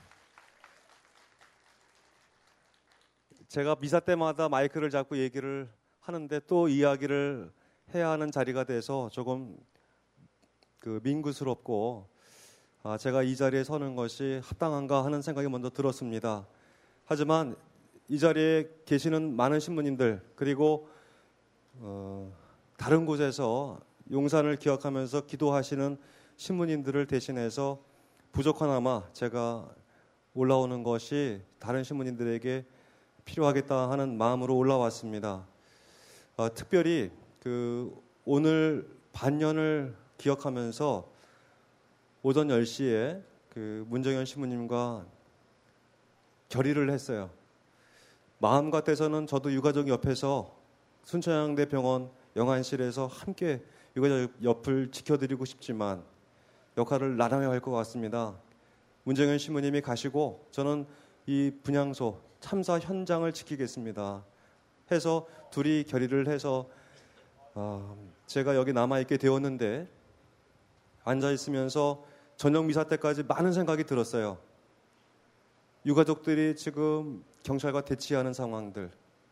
제가 미사 때마다 마이크를 잡고 얘기를 하는데 또 이야기를 해야 하는 자리가 돼서 조금 그 민구스럽고 아, 제가 이 자리에 서는 것이 합당한가 하는 생각이 먼저 들었습니다. 하지만 이 자리에 계시는 많은 신부님들 그리고 어, 다른 곳에서 용산을 기억하면서 기도하시는 신부님들을 대신해서 부족하나마 제가 올라오는 것이 다른 신부님들에게 필요하겠다 하는 마음으로 올라왔습니다. 어, 특별히 그 오늘 반년을 기억하면서 오전 열 시에 그 문정현 신부님과 결의를 했어요. 마음 같아서는 저도 유가족 옆에서 순천향대 병원 영안실에서 함께 유가족 옆을 지켜드리고 싶지만 역할을 나눠야 할 것 같습니다. 문정현 신부님이 가시고 저는 이 분향소 참사 현장을 지키겠습니다. 해서 둘이 결의를 해서 어, 제가 여기 남아있게 되었는데 앉아있으면서 저녁 미사 때까지 많은 생각이 들었어요. 유가족들이 지금 경찰과 대치하는 상황들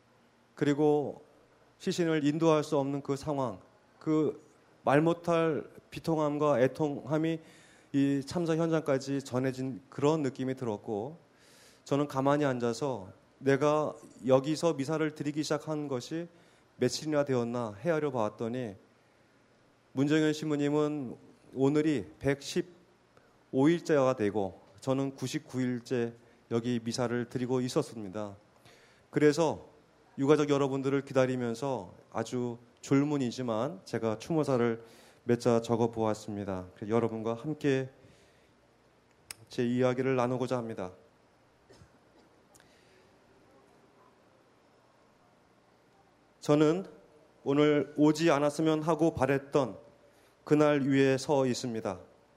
그리고 시신을 인도할 수 없는 그 상황 그 말 못할 비통함과 애통함이 이 참사 현장까지 전해진 그런 느낌이 들었고 저는 가만히 앉아서 내가 여기서 미사를 드리기 시작한 것이 며칠이나 되었나 헤아려 봤더니 문정현 신부님은 오늘이 백십오 일째가 되고 저는 구십구 일째 여기 미사를 드리고 있었습니다. 그래서 유가족 여러분들을 기다리면서 아주 졸문이지만 제가 추모사를 몇 자 적어 보았습니다. 여러분과 함께 제 이야기를 나누고자 합니다. 저는 오늘 오지 않았으면 하고 바랬던 그날 위에 서 있습니다.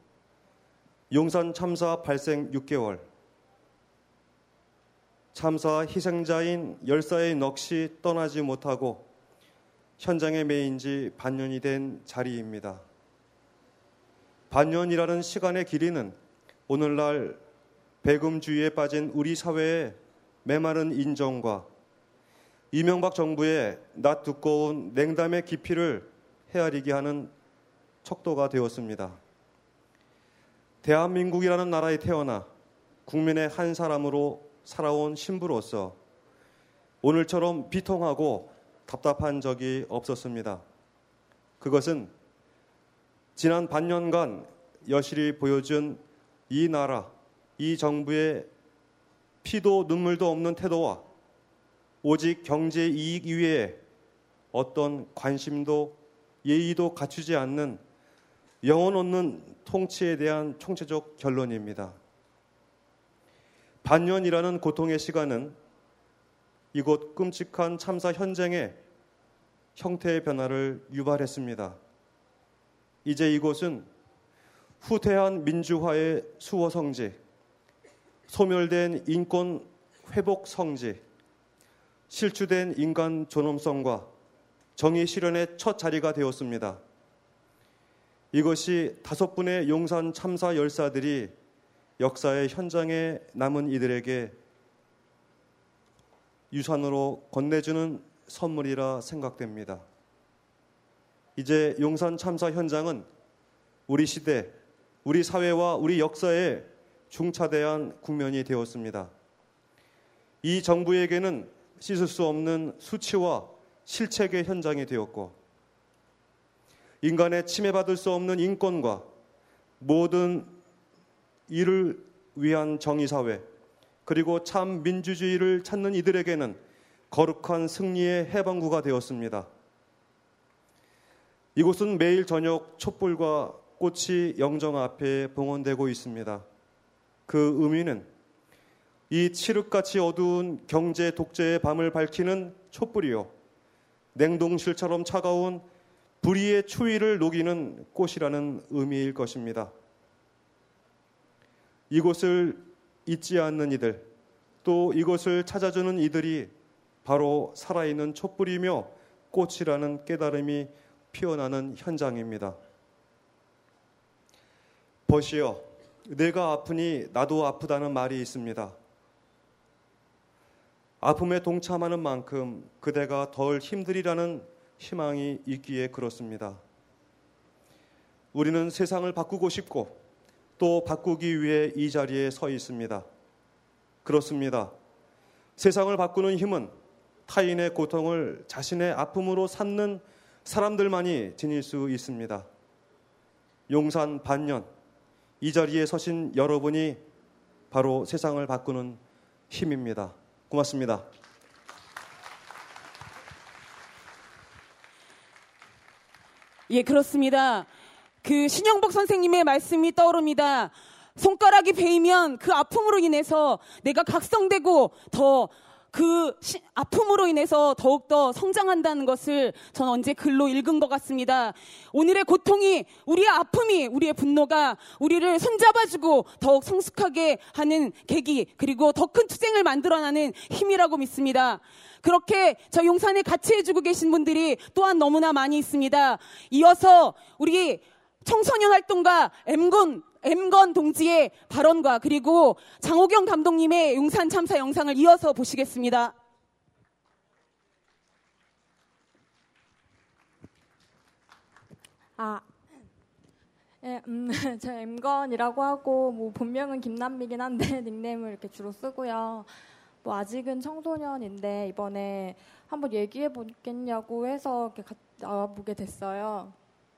용산 참사 발생 육 개월, 참사 희생자인 열사의 넋이 떠나지 못하고 현장에 매인 지 반년이 된 자리입니다. 반년이라는 시간의 길이는 오늘날 배금주의에 빠진 우리 사회의 메마른 인정과 이명박 정부의 낯 두꺼운 냉담의 깊이를 헤아리게 하는 척도가 되었습니다. 대한민국이라는 나라에 태어나 국민의 한 사람으로 살아온 신부로서 오늘처럼 비통하고 답답한 적이 없었습니다. 그것은 지난 반년간 여실히 보여준 이 나라, 이 정부의 피도 눈물도 없는 태도와 오직 경제 이익 이외에 어떤 관심도 예의도 갖추지 않는 영혼 없는 통치에 대한 총체적 결론입니다. 반년이라는 고통의 시간은 이곳 끔찍한 참사 현장의 형태의 변화를 유발했습니다. 이제 이곳은 후퇴한 민주화의 수호 성지, 소멸된 인권 회복 성지, 실추된 인간 존엄성과 정의 실현의 첫 자리가 되었습니다. 이것이 다섯 분의 용산 참사 열사들이 역사의 현장에 남은 이들에게 유산으로 건네주는 선물이라 생각됩니다. 이제 용산 참사 현장은 우리 시대, 우리 사회와 우리 역사에 중차대한 국면이 되었습니다. 이 정부에게는 씻을 수 없는 수치와 실책의 현장이 되었고, 인간의 침해받을 수 없는 인권과 모든 이를 위한 정의사회, 그리고 참 민주주의를 찾는 이들에게는 거룩한 승리의 해방구가 되었습니다. 이곳은 매일 저녁 촛불과 꽃이 영정 앞에 봉헌되고 있습니다. 그 의미는 이 칠흑같이 어두운 경제 독재의 밤을 밝히는 촛불이요, 냉동실처럼 차가운 불의의 추위를 녹이는 꽃이라는 의미일 것입니다. 이곳을 잊지 않는 이들, 또 이곳을 찾아주는 이들이 바로 살아있는 촛불이며 꽃이라는 깨달음이 피어나는 현장입니다. 벗이여, 내가 아프니 나도 아프다는 말이 있습니다. 아픔에 동참하는 만큼 그대가 덜 힘들이라는 희망이 있기에 그렇습니다. 우리는 세상을 바꾸고 싶고 또 바꾸기 위해 이 자리에 서 있습니다. 그렇습니다. 세상을 바꾸는 힘은 타인의 고통을 자신의 아픔으로 삼는 사람들만이 지닐 수 있습니다. 용산 반년, 이 자리에 서신 여러분이 바로 세상을 바꾸는 힘입니다. 고맙습니다. 예, 그렇습니다. 그 신영복 선생님의 말씀이 떠오릅니다. 손가락이 베이면 그 아픔으로 인해서 내가 각성되고 더 그 아픔으로 인해서 더욱더 성장한다는 것을 전 언제 글로 읽은 것 같습니다. 오늘의 고통이, 우리의 아픔이, 우리의 분노가 우리를 손잡아주고 더욱 성숙하게 하는 계기, 그리고 더 큰 투쟁을 만들어나는 힘이라고 믿습니다. 그렇게 저 용산에 같이 해주고 계신 분들이 또한 너무나 많이 있습니다. 이어서 우리 청소년 활동가 엠건 엠건 동지의 발언과 그리고 장호경 감독님의 용산 참사 영상을 이어서 보시겠습니다. 아, 예, 음, 저 엠건이라고 하고 뭐 본명은 김남미긴 한데 닉네임을 이렇게 주로 쓰고요. 뭐 아직은 청소년인데 이번에 한번 얘기해 보겠냐고 해서 이렇게 나와보게 됐어요.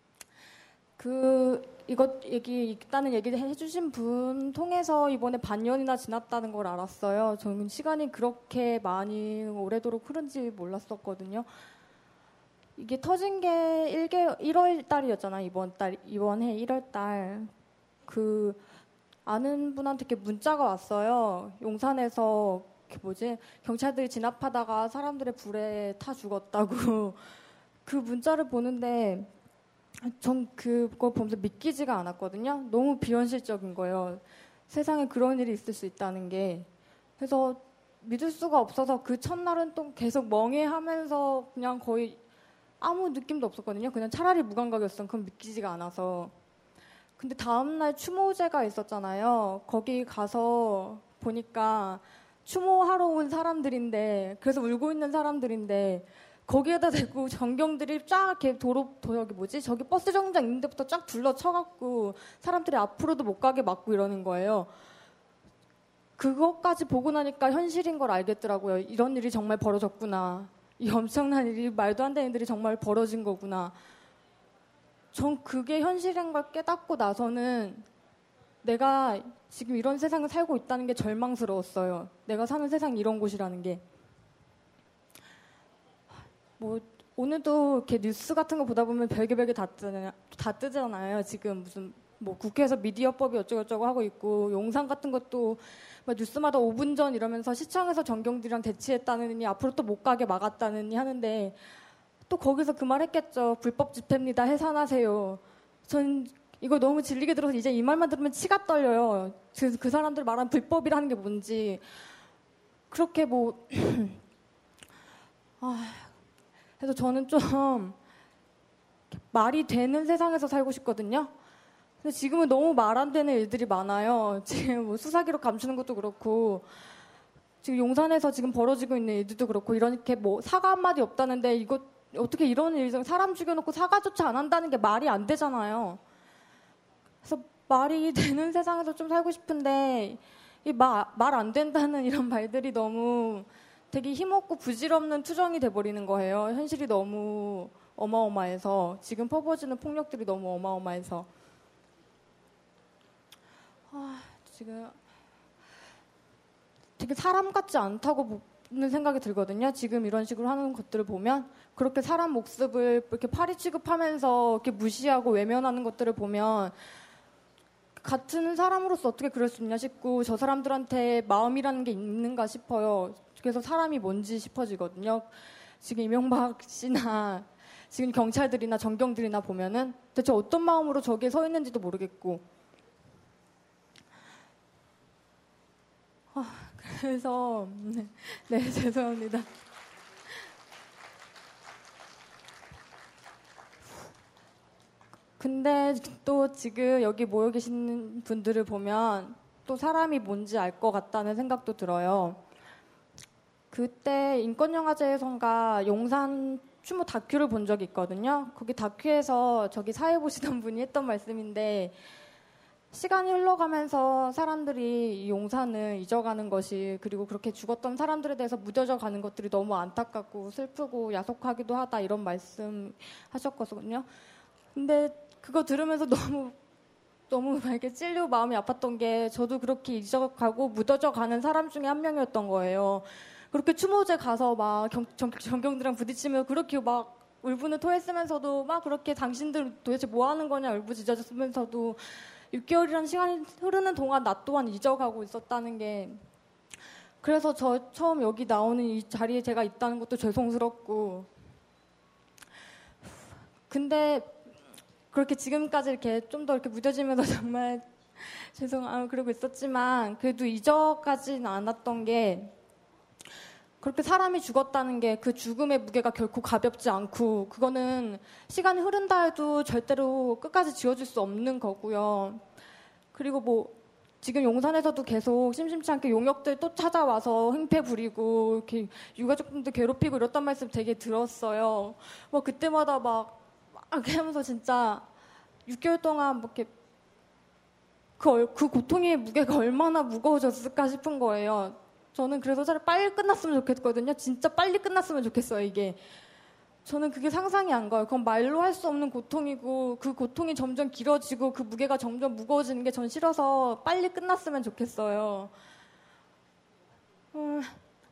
그 이것 얘기 있다는 얘기를 해주신 분 통해서 이번에 반년이나 지났다는 걸 알았어요. 저는 시간이 그렇게 많이 오래도록 흐른지 몰랐었거든요. 이게 터진 게 일월 달이었잖아요. 이번 달 이번 해 일월 달. 그 아는 분한테 이렇게 문자가 왔어요. 용산에서 그 뭐지 경찰들이 진압하다가 사람들의 불에 타 죽었다고. 그 문자를 보는데. 전 그거 보면서 믿기지가 않았거든요. 너무 비현실적인 거예요. 세상에 그런 일이 있을 수 있다는 게. 그래서 믿을 수가 없어서 그 첫날은 또 계속 멍해하면서 그냥 거의 아무 느낌도 없었거든요. 그냥 차라리 무감각이었으면 그건 믿기지가 않아서. 근데 다음날 추모제가 있었잖아요. 거기 가서 보니까 추모하러 온 사람들인데, 그래서 울고 있는 사람들인데 거기에다 대고 전경들이 쫙 이렇게 도로, 도, 여기 뭐지? 저기 버스 정류장 있는 데부터 쫙 둘러쳐갖고 사람들이 앞으로도 못 가게 막고 이러는 거예요. 그것까지 보고 나니까 현실인 걸 알겠더라고요. 이런 일이 정말 벌어졌구나. 이 엄청난 일이, 말도 안 되는 일이 정말 벌어진 거구나. 전 그게 현실인 걸 깨닫고 나서는 내가 지금 이런 세상을 살고 있다는 게 절망스러웠어요. 내가 사는 세상이 이런 곳이라는 게. 뭐 오늘도 이렇게 뉴스 같은 거 보다 보면 별게 별게 다 뜨잖아요. 다 뜨잖아요. 지금 무슨 뭐 국회에서 미디어법이 어쩌고저쩌고 하고 있고 용산 같은 것도 막 뉴스마다 오 분 전 이러면서 시청에서 전경들이랑 대치했다느니 앞으로 또 못 가게 막았다느니 하는데 또 거기서 그 말 했겠죠. 불법 집회입니다. 해산하세요. 전 이거 너무 질리게 들어서 이제 이 말만 들으면 치가 떨려요. 그, 그 사람들 말한 불법이라는 게 뭔지. 그렇게 뭐 아, 그래서 저는 좀 말이 되는 세상에서 살고 싶거든요. 근데 지금은 너무 말 안 되는 일들이 많아요. 지금 뭐 수사기록 감추는 것도 그렇고 지금 용산에서 지금 벌어지고 있는 일들도 그렇고 이렇게 뭐 사과 한마디 없다는데 이거 어떻게 이런 일 사람 죽여놓고 사과조차 안 한다는 게 말이 안 되잖아요. 그래서 말이 되는 세상에서 좀 살고 싶은데 이 말 안 된다는 이런 말들이 너무 되게 힘없고 부질없는 투정이 돼버리는 거예요. 현실이 너무 어마어마해서 지금 퍼부어지는 폭력들이 너무 어마어마해서 아, 지금 되게 사람 같지 않다고 는 생각이 들거든요. 지금 이런 식으로 하는 것들을 보면 그렇게 사람 목숨을 이렇게 파리 취급하면서 이렇게 무시하고 외면하는 것들을 보면 같은 사람으로서 어떻게 그럴 수 있냐 싶고 저 사람들한테 마음이라는 게 있는가 싶어요. 그래서 사람이 뭔지 싶어지거든요. 지금 이명박 씨나 지금 경찰들이나 전경들이나 보면은 대체 어떤 마음으로 저기에 서 있는지도 모르겠고 아, 그래서 네, 네 죄송합니다. 근데 또 지금 여기 모여 계신 분들을 보면 또 사람이 뭔지 알 것 같다는 생각도 들어요. 그때 인권영화제에선가 용산 추모 다큐를 본 적이 있거든요. 거기 다큐에서 저기 사회 보시던 분이 했던 말씀인데 시간이 흘러가면서 사람들이 용산을 잊어가는 것이 그리고 그렇게 죽었던 사람들에 대해서 무뎌져 가는 것들이 너무 안타깝고 슬프고 야속하기도 하다 이런 말씀 하셨거든요. 근데 그거 들으면서 너무 너무 이렇게 찔리고 마음이 아팠던 게 저도 그렇게 잊어가고 묻어져 가는 사람 중에 한 명이었던 거예요. 그렇게 추모제 가서 막 경, 정, 전경들이랑 부딪히면서 그렇게 막 울분을 토했으면서도 막 그렇게 당신들 도대체 뭐 하는 거냐 울부짖어주면서도 육 개월이라는 시간이 흐르는 동안 나 또한 잊어가고 있었다는 게 그래서 저 처음 여기 나오는 이 자리에 제가 있다는 것도 죄송스럽고 근데 그렇게 지금까지 이렇게 좀 더 이렇게 무뎌지면서 정말 죄송 아 그러고 있었지만 그래도 잊어가진 않았던 게 그렇게 사람이 죽었다는 게 그 죽음의 무게가 결코 가볍지 않고 그거는 시간이 흐른다 해도 절대로 끝까지 지워질 수 없는 거고요. 그리고 뭐 지금 용산에서도 계속 심심치 않게 용역들 또 찾아와서 행패 부리고 이렇게 유가족분들 괴롭히고 이랬단 말씀 되게 들었어요. 뭐 그때마다 막, 막 하면서 진짜 육 개월 동안 뭐 이렇게 그, 그 고통의 무게가 얼마나 무거워졌을까 싶은 거예요. 저는 그래서 차라리 빨리 끝났으면 좋겠거든요. 진짜 빨리 끝났으면 좋겠어요, 이게. 저는 그게 상상이 안 가요. 그건 말로 할 수 없는 고통이고 그 고통이 점점 길어지고 그 무게가 점점 무거워지는 게 전 싫어서 빨리 끝났으면 좋겠어요. 음,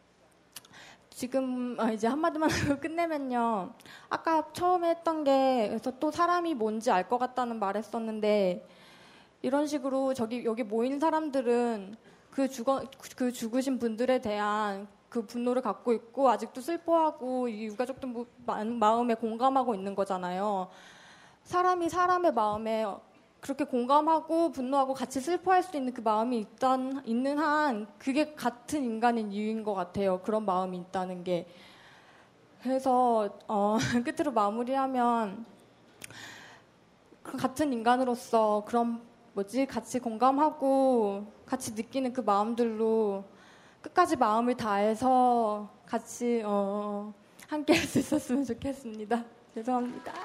지금 아, 이제 한마디만 하고 끝내면요. 아까 처음에 했던 게 그래서 또 사람이 뭔지 알 것 같다는 말 했었는데 이런 식으로 저기 여기 모인 사람들은 그 죽어 그 죽으신 분들에 대한 그 분노를 갖고 있고 아직도 슬퍼하고 이 유가족들 마음에 공감하고 있는 거잖아요. 사람이 사람의 마음에 그렇게 공감하고 분노하고 같이 슬퍼할 수 있는 그 마음이 일단 있는 한 그게 같은 인간인 이유인 것 같아요. 그런 마음이 있다는 게. 그래서 어, 끝으로 마무리하면 같은 인간으로서 그런 뭐지 같이 공감하고 같이 느끼는 그 마음들로 끝까지 마음을 다해서 같이 어, 함께 할 수 있었으면 좋겠습니다. 죄송합니다.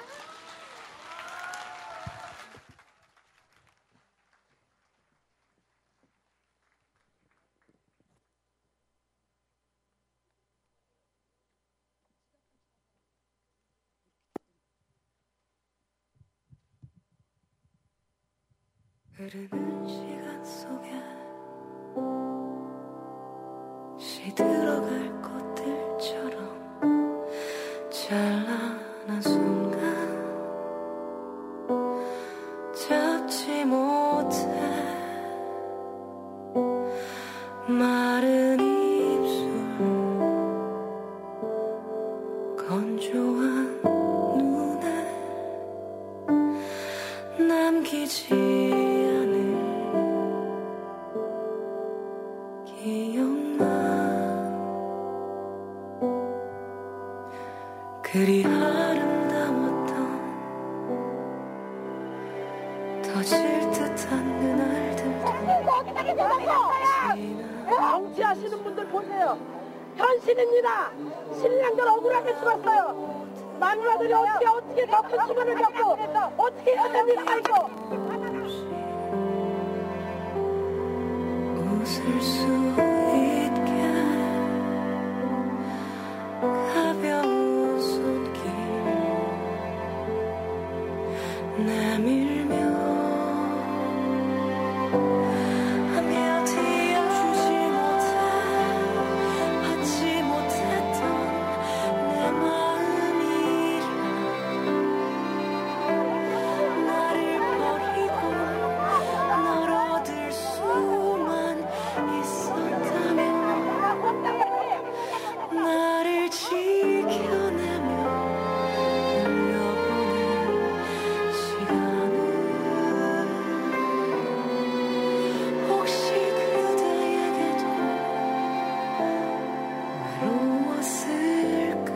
흐르는 시간 속에 시들어갈 꽃들처럼 찬란한 순간 잡지 못 그리 아름다웠던 터질 듯한 그날들도 정치하시는 분들 보세요. 현실입니다. 신랑들 억울하게 죽었어요. 마누라들이 어떻게 어떻게 더 큰 수고를 겪고 어떻게 하는 일 알고 웃을 수 있게 가벼운 손길 내밀며 하며 뒤어주지 못해 받지 못했던 내 마음이라 나를 버리고 널 얻을 수만 있었다면 나를 지켜내며 흘려보낸 시간은 혹시 그대에게도 외로웠을까.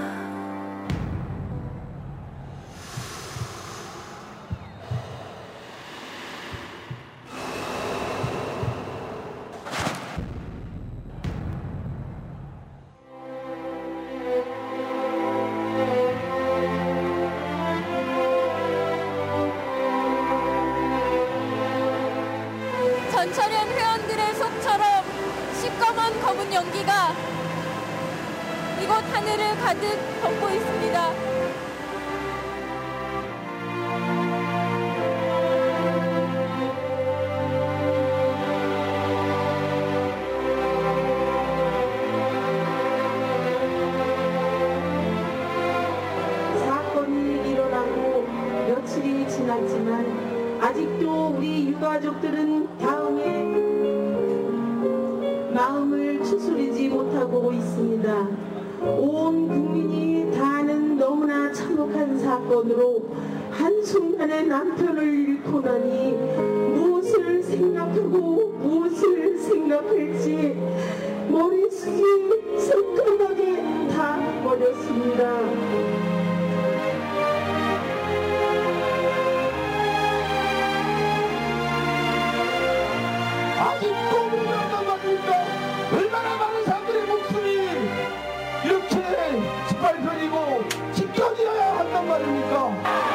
전철현 회원들의 속처럼 시꺼먼 검은 연기가 이곳 하늘을 가득 덮고 있습니다. 사건이 일어나고 며칠이 지났지만 아직도 우리 유가족들은 다음에 마음을 추스리지 못하고 있습니다. 온 국민이 다 아는 너무나 참혹한 사건으로 한순간에 남편을 잃고 나니 무엇을 생각하고 무엇을 생각할지 머릿속이 새까맣게 다 버렸습니다. 아직도 모른단 말입니까? 얼마나 많은 사람들의 목숨이 이렇게 짓밟혀지고 지켜져야 한단 말입니까?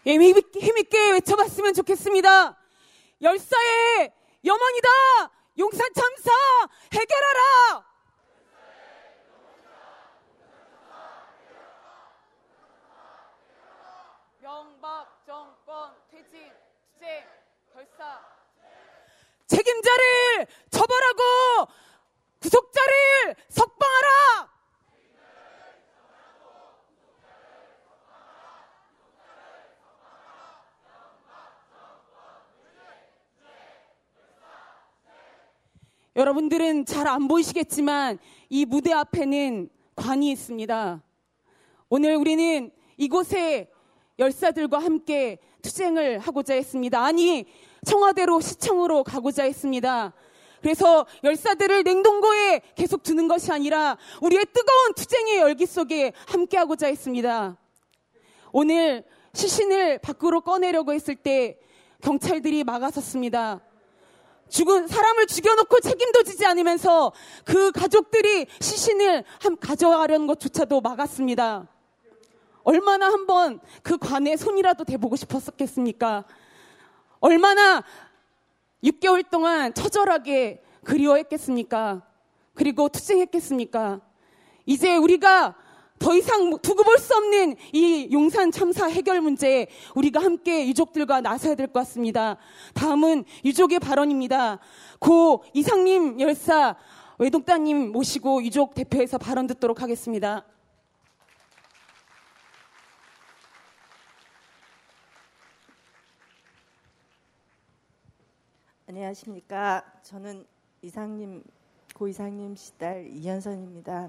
예, 힘있게, 힘있게 외쳐봤으면 좋겠습니다. 열사의 염원이다. 용산 참사 해결하라. 명박 정권 퇴진 투쟁 결사. 책임자를 처벌하고 구속자를 석방하라. 여러분들은 잘 안 보이시겠지만 이 무대 앞에는 관이 있습니다. 오늘 우리는 이곳에 열사들과 함께 투쟁을 하고자 했습니다. 아니, 청와대로 시청으로 가고자 했습니다. 그래서 열사들을 냉동고에 계속 두는 것이 아니라 우리의 뜨거운 투쟁의 열기 속에 함께 하고자 했습니다. 오늘 시신을 밖으로 꺼내려고 했을 때 경찰들이 막아섰습니다. 죽은 사람을 죽여놓고 책임도 지지 않으면서 그 가족들이 시신을 한 가져가려는 것조차도 막았습니다. 얼마나 한번 그 관에 손이라도 대보고 싶었겠습니까? 얼마나 육 개월 동안 처절하게 그리워했겠습니까? 그리고 투쟁했겠습니까? 이제 우리가 더 이상 두고 볼 수 없는 이 용산 참사 해결 문제에 우리가 함께 유족들과 나서야 될 것 같습니다. 다음은 유족의 발언입니다. 고 이상림 열사 외동따님 모시고 유족 대표에서 발언 듣도록 하겠습니다. 안녕하십니까. 저는 이상님, 고 이상님 씨딸 이현선입니다.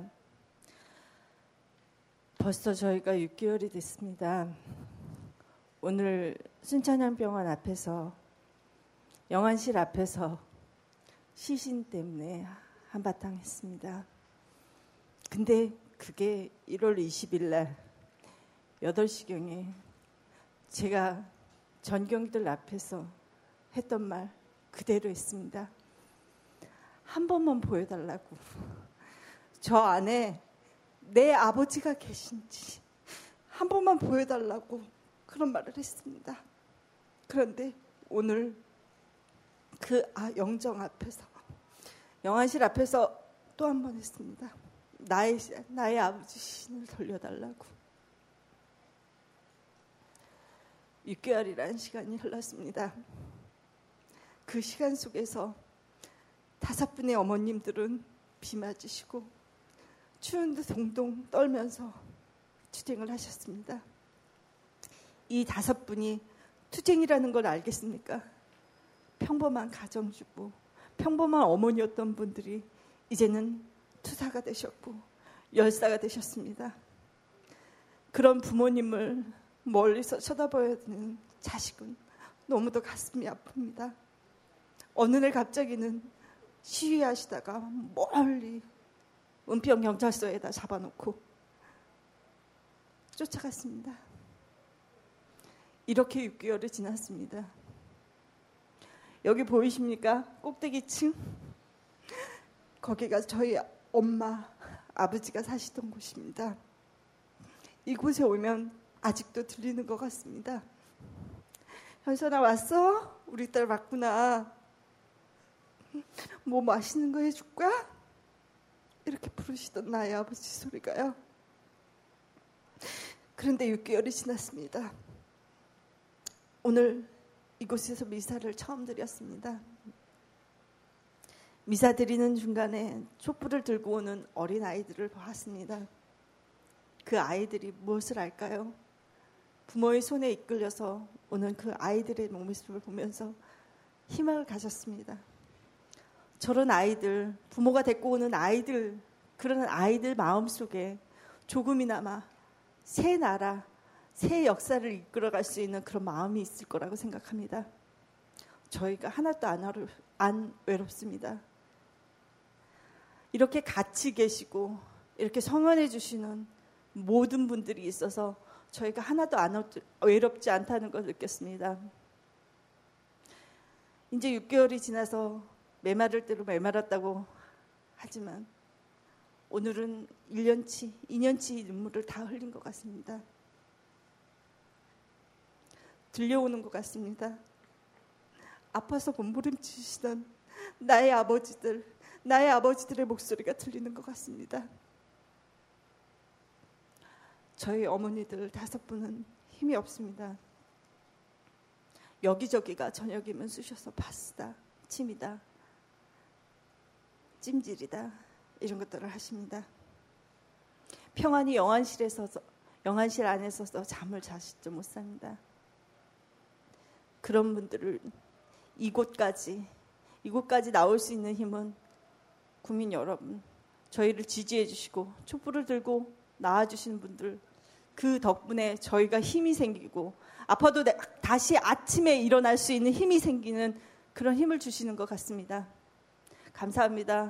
벌써 저희가 육 개월이 됐습니다. 오늘 순천향병원 앞에서, 영안실 앞에서 시신 때문에 한바탕 했습니다. 근데 그게 일월 이십일 날 여덟 시경에 제가 전경들 앞에서 했던 말 그대로 했습니다. 한 번만 보여달라고. 저 안에 내 아버지가 계신지 한 번만 보여달라고 그런 말을 했습니다. 그런데 오늘 그 아, 영정 앞에서, 영안실 앞에서 또 한 번 했습니다. 나의, 나의 아버지 시신을 돌려달라고. 육 개월이라는 시간이 흘렀습니다. 그 시간 속에서 다섯 분의 어머님들은 비 맞으시고 추운데 동동 떨면서 투쟁을 하셨습니다. 이 다섯 분이 투쟁이라는 걸 알겠습니까? 평범한 가정주부, 평범한 어머니였던 분들이 이제는 투사가 되셨고 열사가 되셨습니다. 그런 부모님을 멀리서 쳐다봐야 되는 자식은 너무도 가슴이 아픕니다. 어느 날 갑자기는 시위하시다가 멀리 은평 경찰서에다 잡아놓고 쫓아갔습니다. 이렇게 육 개월이 지났습니다. 여기 보이십니까? 꼭대기층. 거기가 저희 엄마, 아버지가 사시던 곳입니다. 이곳에 오면 아직도 들리는 것 같습니다. 현선아 왔어? 우리 딸 왔구나. 뭐 맛있는 거 해줄까? 이렇게 부르시던 나의 아버지 소리가요. 그런데 육 개월이 지났습니다. 오늘 이곳에서 미사를 처음 드렸습니다. 미사 드리는 중간에 촛불을 들고 오는 어린아이들을 보았습니다. 그 아이들이 무엇을 알까요? 부모의 손에 이끌려서 오는 그 아이들의 모습을 보면서 희망을 가졌습니다. 저런 아이들, 부모가 데리고 오는 아이들, 그런 아이들 마음속에 조금이나마 새 나라, 새 역사를 이끌어갈 수 있는 그런 마음이 있을 거라고 생각합니다. 저희가 하나도 안, 어려, 안 외롭습니다. 이렇게 같이 계시고 이렇게 성원해 주시는 모든 분들이 있어서 저희가 하나도 안 외롭지 않다는 걸 느꼈습니다. 이제 육 개월이 지나서 메마를 대로 메말았다고 하지만 오늘은 일 년치, 이 년치 눈물을 다 흘린 것 같습니다. 들려오는 것 같습니다. 아파서 몸부림치시던 나의 아버지들, 나의 아버지들의 목소리가 들리는 것 같습니다. 저희 어머니들 다섯 분은 힘이 없습니다. 여기저기가 저녁이면 쑤셔서 파스다, 침이다, 찜질이다 이런 것들을 하십니다. 평안히 영안실에서 영안실 안에서도 잠을 자시지 못 삽니다. 그런 분들을 이곳까지 이곳까지 나올 수 있는 힘은 국민 여러분, 저희를 지지해 주시고 촛불을 들고 나와주시는 분들, 그 덕분에 저희가 힘이 생기고 아파도 다시 아침에 일어날 수 있는 힘이 생기는 그런 힘을 주시는 것 같습니다. 감사합니다.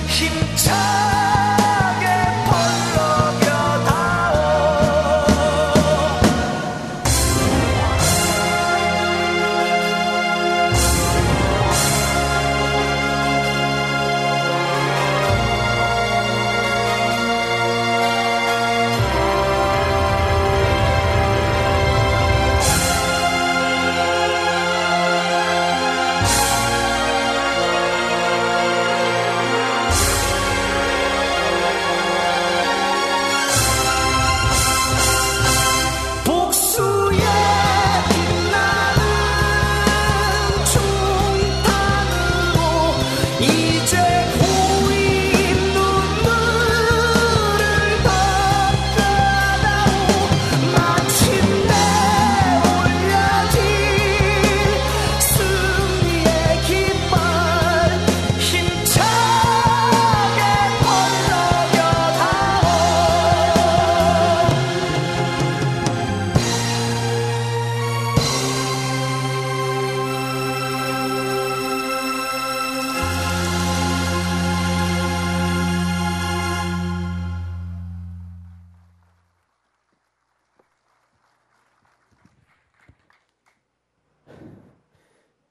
힘차게 벌러겨 닿어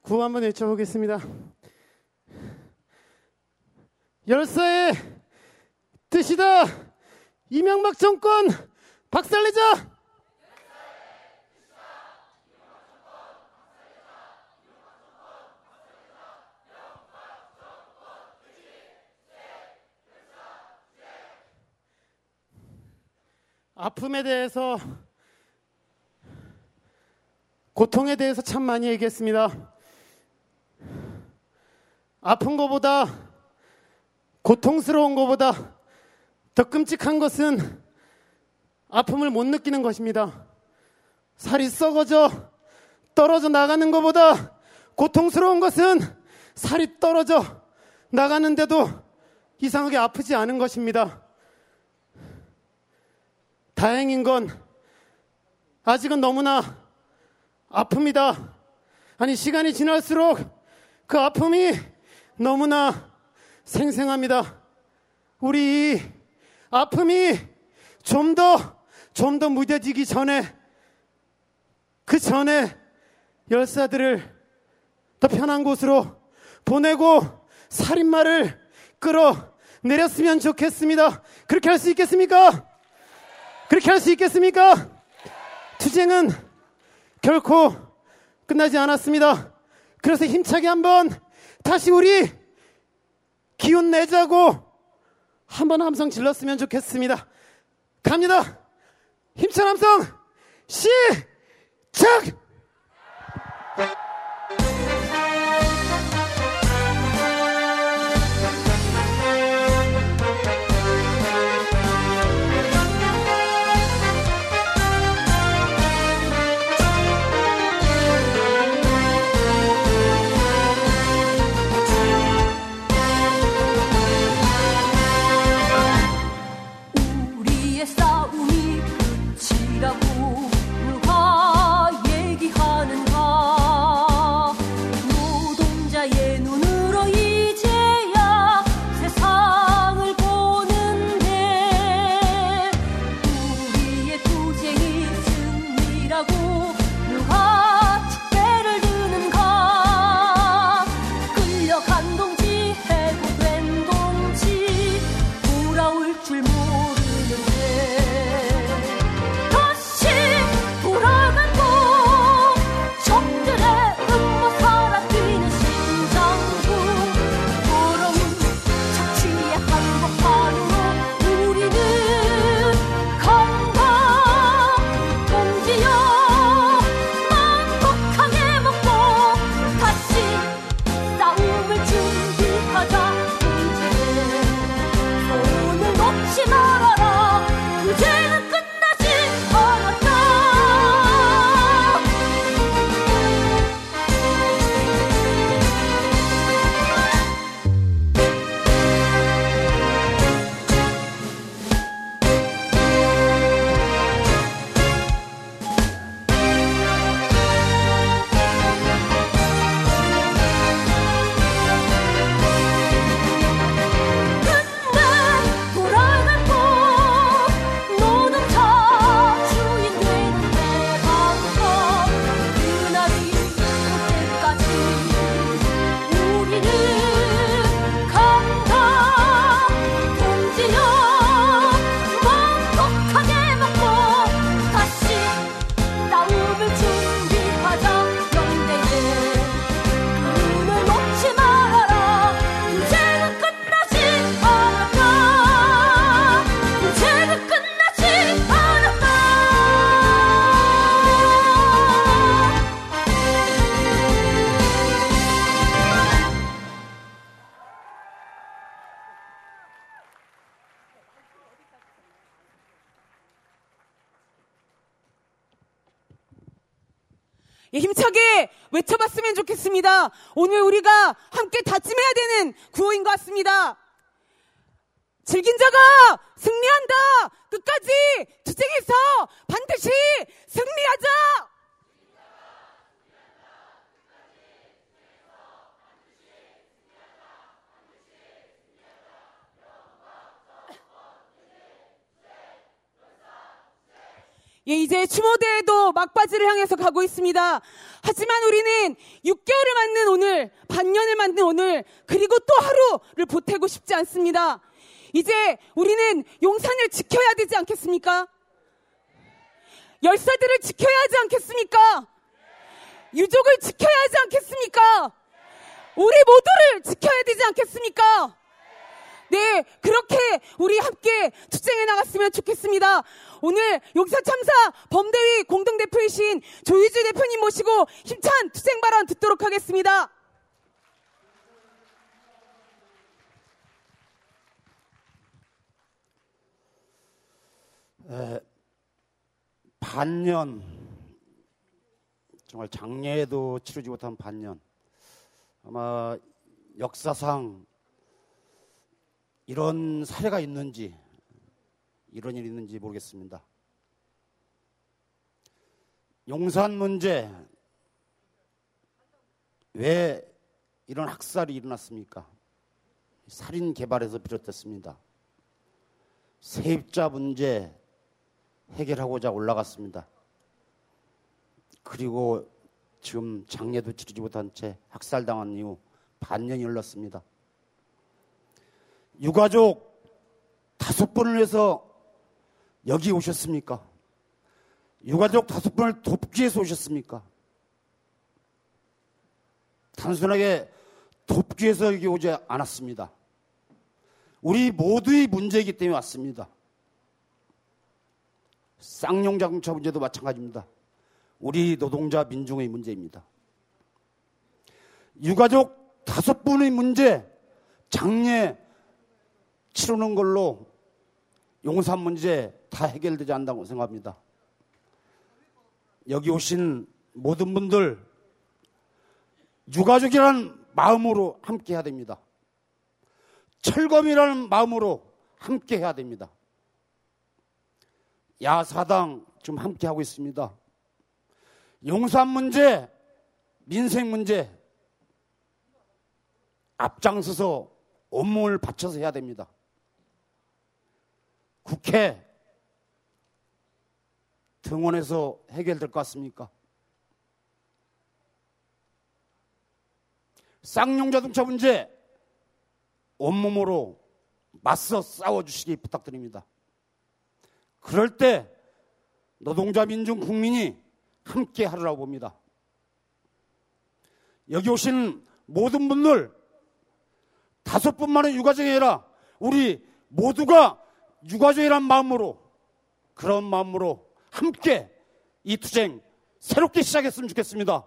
구호 한번 외쳐보겠습니다. 열사의 뜻이다. 이명박 정권 박살내자. 아픔에 대해서, 고통에 대해서 참 많이 얘기했습니다. 아픈 것보다, 고통스러운 것보다 더 끔찍한 것은 아픔을 못 느끼는 것입니다. 살이 썩어져 떨어져 나가는 것보다 고통스러운 것은 살이 떨어져 나가는데도 이상하게 아프지 않은 것입니다. 다행인 건 아직은 너무나 아픕니다. 아니, 시간이 지날수록 그 아픔이 너무나 생생합니다. 우리 이 아픔이 좀 더, 좀 더 무뎌지기 전에, 그 전에 열사들을 더 편한 곳으로 보내고 살인마를 끌어내렸으면 좋겠습니다. 그렇게 할 수 있겠습니까? 그렇게 할 수 있겠습니까? 투쟁은 결코 끝나지 않았습니다. 그래서 힘차게 한번 다시 우리 기운 내자고 한번 함성 질렀으면 좋겠습니다. 갑니다. 힘찬 함성 시작! 우리의 싸움이 끝이라고 누가 얘기하는가. 노동자의 눈으로 이제야 세상을 보는데 우리의 투쟁이 승리라고 누가 축배를 드는가. 끌려간 동지 해고된 동지 돌아올 줄 모르는데 다시 돌아가고 적들의 음모 사라지는 심장구 더러운 착취의 한복판으로 우리는 간다. 동지여 만복하게 먹고 다시 싸움을 준비하자. 손을 놓지 말아라. 투쟁은 끝나지 않았다. 근데 돌아가고 노동자 주인 되는 내 방법 그날이 올 때까지 우리는 간다. 동지여 만복하게 먹고 다시 싸움을 준비하자. 연대에 눈을 놓지 말아라. 투쟁은 끝나지 않았다. 투쟁은 끝나지 않았다. 예, 힘차게 외쳐봤으면 좋겠습니다. 오늘 우리가 함께 다짐해야 되는 구호인 것 같습니다. 즐긴 자가 승리한다. 끝까지 투쟁해서 반드시 승리하자. 예, 이제 주모대에도 막바지를 향해서 가고 있습니다. 하지만 우리는 육 개월을 맞는 오늘, 반년을 맞는 오늘, 그리고 또 하루를 보태고 싶지 않습니다. 이제 우리는 용산을 지켜야 되지 않겠습니까? 열사들을 지켜야 하지 않겠습니까? 유족을 지켜야 하지 않겠습니까? 우리 모두를 지켜야 되지 않겠습니까? 네, 그렇게 우리 함께 투쟁해 나갔으면 좋겠습니다. 오늘 용산 참사 범대위 공동대표이신 조유주 대표님 모시고 힘찬 투쟁 발언 듣도록 하겠습니다. 에, 반년, 정말 장례에도 치르지 못한 반년. 아마 역사상 이런 사례가 있는지, 이런 일이 있는지 모르겠습니다. 용산 문제, 왜 이런 학살이 일어났습니까? 살인 개발에서 비롯됐습니다. 세입자 문제 해결하고자 올라갔습니다. 그리고 지금 장례도 치르지 못한 채 학살당한 이후 반년이 흘렀습니다. 유가족 다섯 분을 위해서 여기 오셨습니까? 유가족 다섯 분을 돕기 위해서 오셨습니까? 단순하게 돕기 위해서 여기 오지 않았습니다. 우리 모두의 문제이기 때문에 왔습니다. 쌍용자동차 문제도 마찬가지입니다. 우리 노동자 민중의 문제입니다. 유가족 다섯 분의 문제, 장례 치르는 걸로 용산 문제 다 해결되지 않는다고 생각합니다. 여기 오신 모든 분들 유가족이라는 마음으로 함께 해야 됩니다. 철검이라는 마음으로 함께 해야 됩니다. 야사당 지금 함께 하고 있습니다. 용산 문제, 민생 문제 앞장서서 온몸을 바쳐서 해야 됩니다. 국회 등원해서 해결될 것 같습니까? 쌍용자동차 문제 온몸으로 맞서 싸워주시기 부탁드립니다. 그럴 때 노동자 민중 국민이 함께 하리라고 봅니다. 여기 오신 모든 분들 다섯 분만의 유가족이 아니라 우리 모두가 유가족이란 마음으로, 그런 마음으로 함께 이 투쟁 새롭게 시작했으면 좋겠습니다.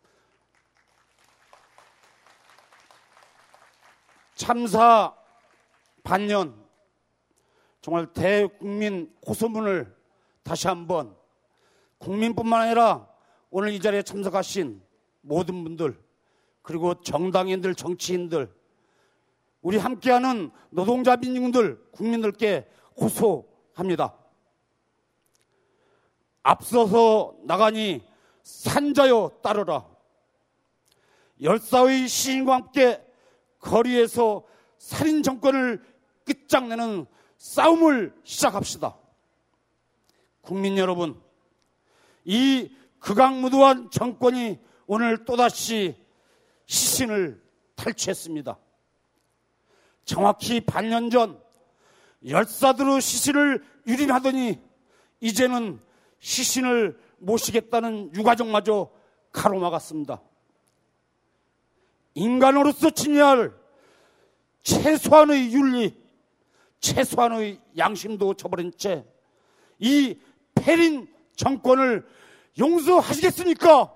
참사 반년, 정말 대국민 호소문을 다시 한번 국민뿐만 아니라 오늘 이 자리에 참석하신 모든 분들, 그리고 정당인들, 정치인들, 우리 함께하는 노동자 민중들, 국민들께 호소합니다. 앞서서 나가니 산자여 따르라. 열사의 시인과 함께 거리에서 살인 정권을 끝장내는 싸움을 시작합시다. 국민 여러분, 이 극악무도한 정권이 오늘 또다시 시신을 탈취했습니다. 정확히 반년 전 열사들의 시신을 유린하더니 이제는 시신을 모시겠다는 유가족마저 가로막았습니다. 인간으로서 지녀야 할 최소한의 윤리, 최소한의 양심도 저버린 채 이 폐린 정권을 용서하시겠습니까?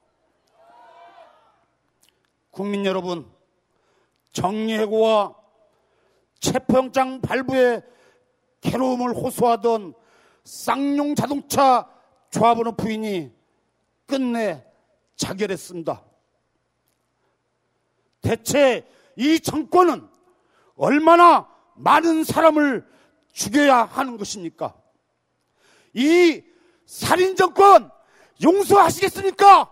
국민 여러분, 정리해고와 체포영장 발부에 괴로움을 호소하던 쌍용자동차 조합원의 부인이 끝내 자결했습니다. 대체 이 정권은 얼마나 많은 사람을 죽여야 하는 것입니까? 이 살인 정권 용서하시겠습니까?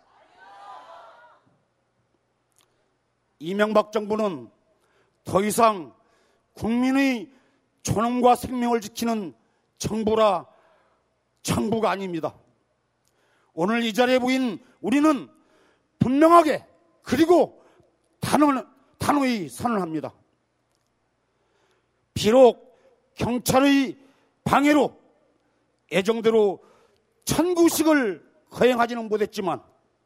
이명박 정부는 더 이상 국민의 존엄과 생명을 지키는 정부라 천부가 아닙니다. 오늘 이 자리에 모인 우리는 분명하게 그리고 단호, 단호히 선언합니다. 비록 경찰의 방해로 예정대로 천구식을 거행하지는 못했지만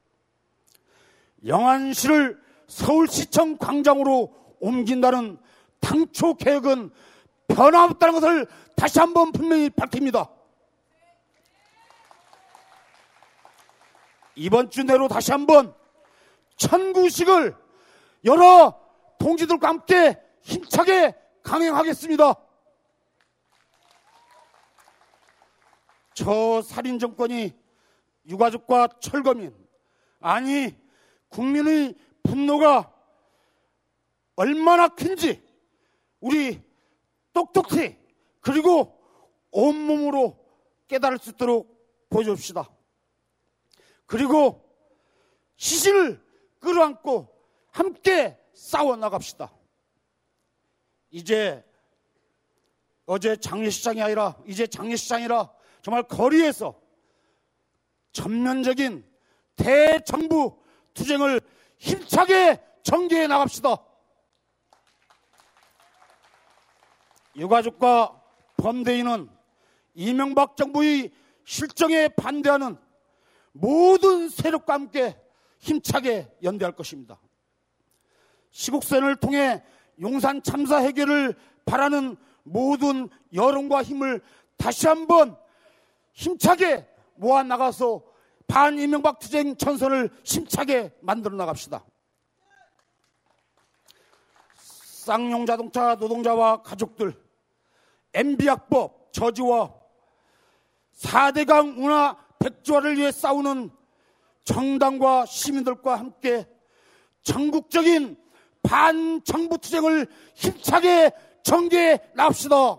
영안시를 서울시청 광장으로 옮긴다는 당초 계획은 변함없다는 것을 다시 한번 분명히 밝힙니다. 이번 주 내로 다시 한번 천구식을 여러 동지들과 함께 힘차게 강행하겠습니다. 저 살인 정권이 유가족과 철거민, 아니 국민의 분노가 얼마나 큰지 우리 똑똑히 그리고 온몸으로 깨달을 수 있도록 보여줍시다. 그리고 시신을 끌어안고 함께 싸워나갑시다. 이제 어제 장례식장이 아니라 이제 장례식장이라 정말 거리에서 전면적인 대정부 투쟁을 힘차게 전개해 나갑시다. 유가족과 범대인은 이명박 정부의 실정에 반대하는 모든 세력과 함께 힘차게 연대할 것입니다. 시국선을 통해 용산 참사 해결을 바라는 모든 여론과 힘을 다시 한번 힘차게 모아 나가서 반이명박 투쟁 전선을 힘차게 만들어 나갑시다. 쌍용자동차 노동자와 가족들, 엠비학법 저지와 사대강 운하 백조화를 위해 싸우는 정당과 시민들과 함께 전국적인 반정부 투쟁을 힘차게 전개해 나갑시다.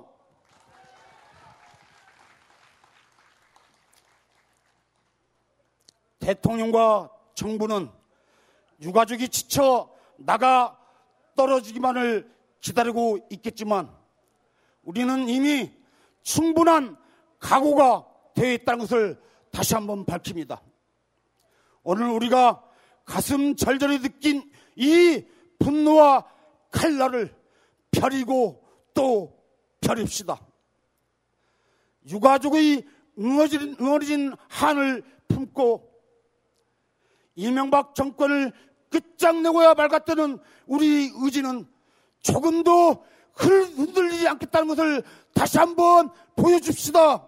대통령과 정부는 유가족이 지쳐 나가 떨어지기만을 기다리고 있겠지만 우리는 이미 충분한 각오가 되어 있다는 것을 다시 한번 밝힙니다. 오늘 우리가 가슴 절절히 느낀 이 분노와 칼날을 펴리고 또 펴립시다. 유가족의 응어진, 응어진 한을 품고 이명박 정권을 끝장내고야 말겠다는 우리 의지는 조금도 흔들리지 않겠다는 것을 다시 한번 보여줍시다.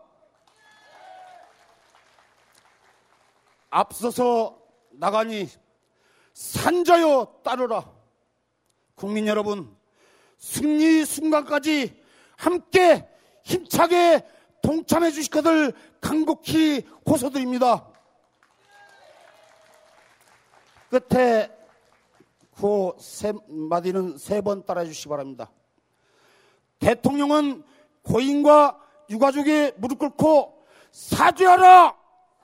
앞서서 나가니 산자여 따르라. 국민 여러분, 승리 순간까지 함께 힘차게 동참해 주실 것을 간곡히 호소드립니다. 끝에 구호 세 마디는 세 번 따라해 주시기 바랍니다. 대통령은 고인과 유가족의 무릎 꿇고 사죄하라.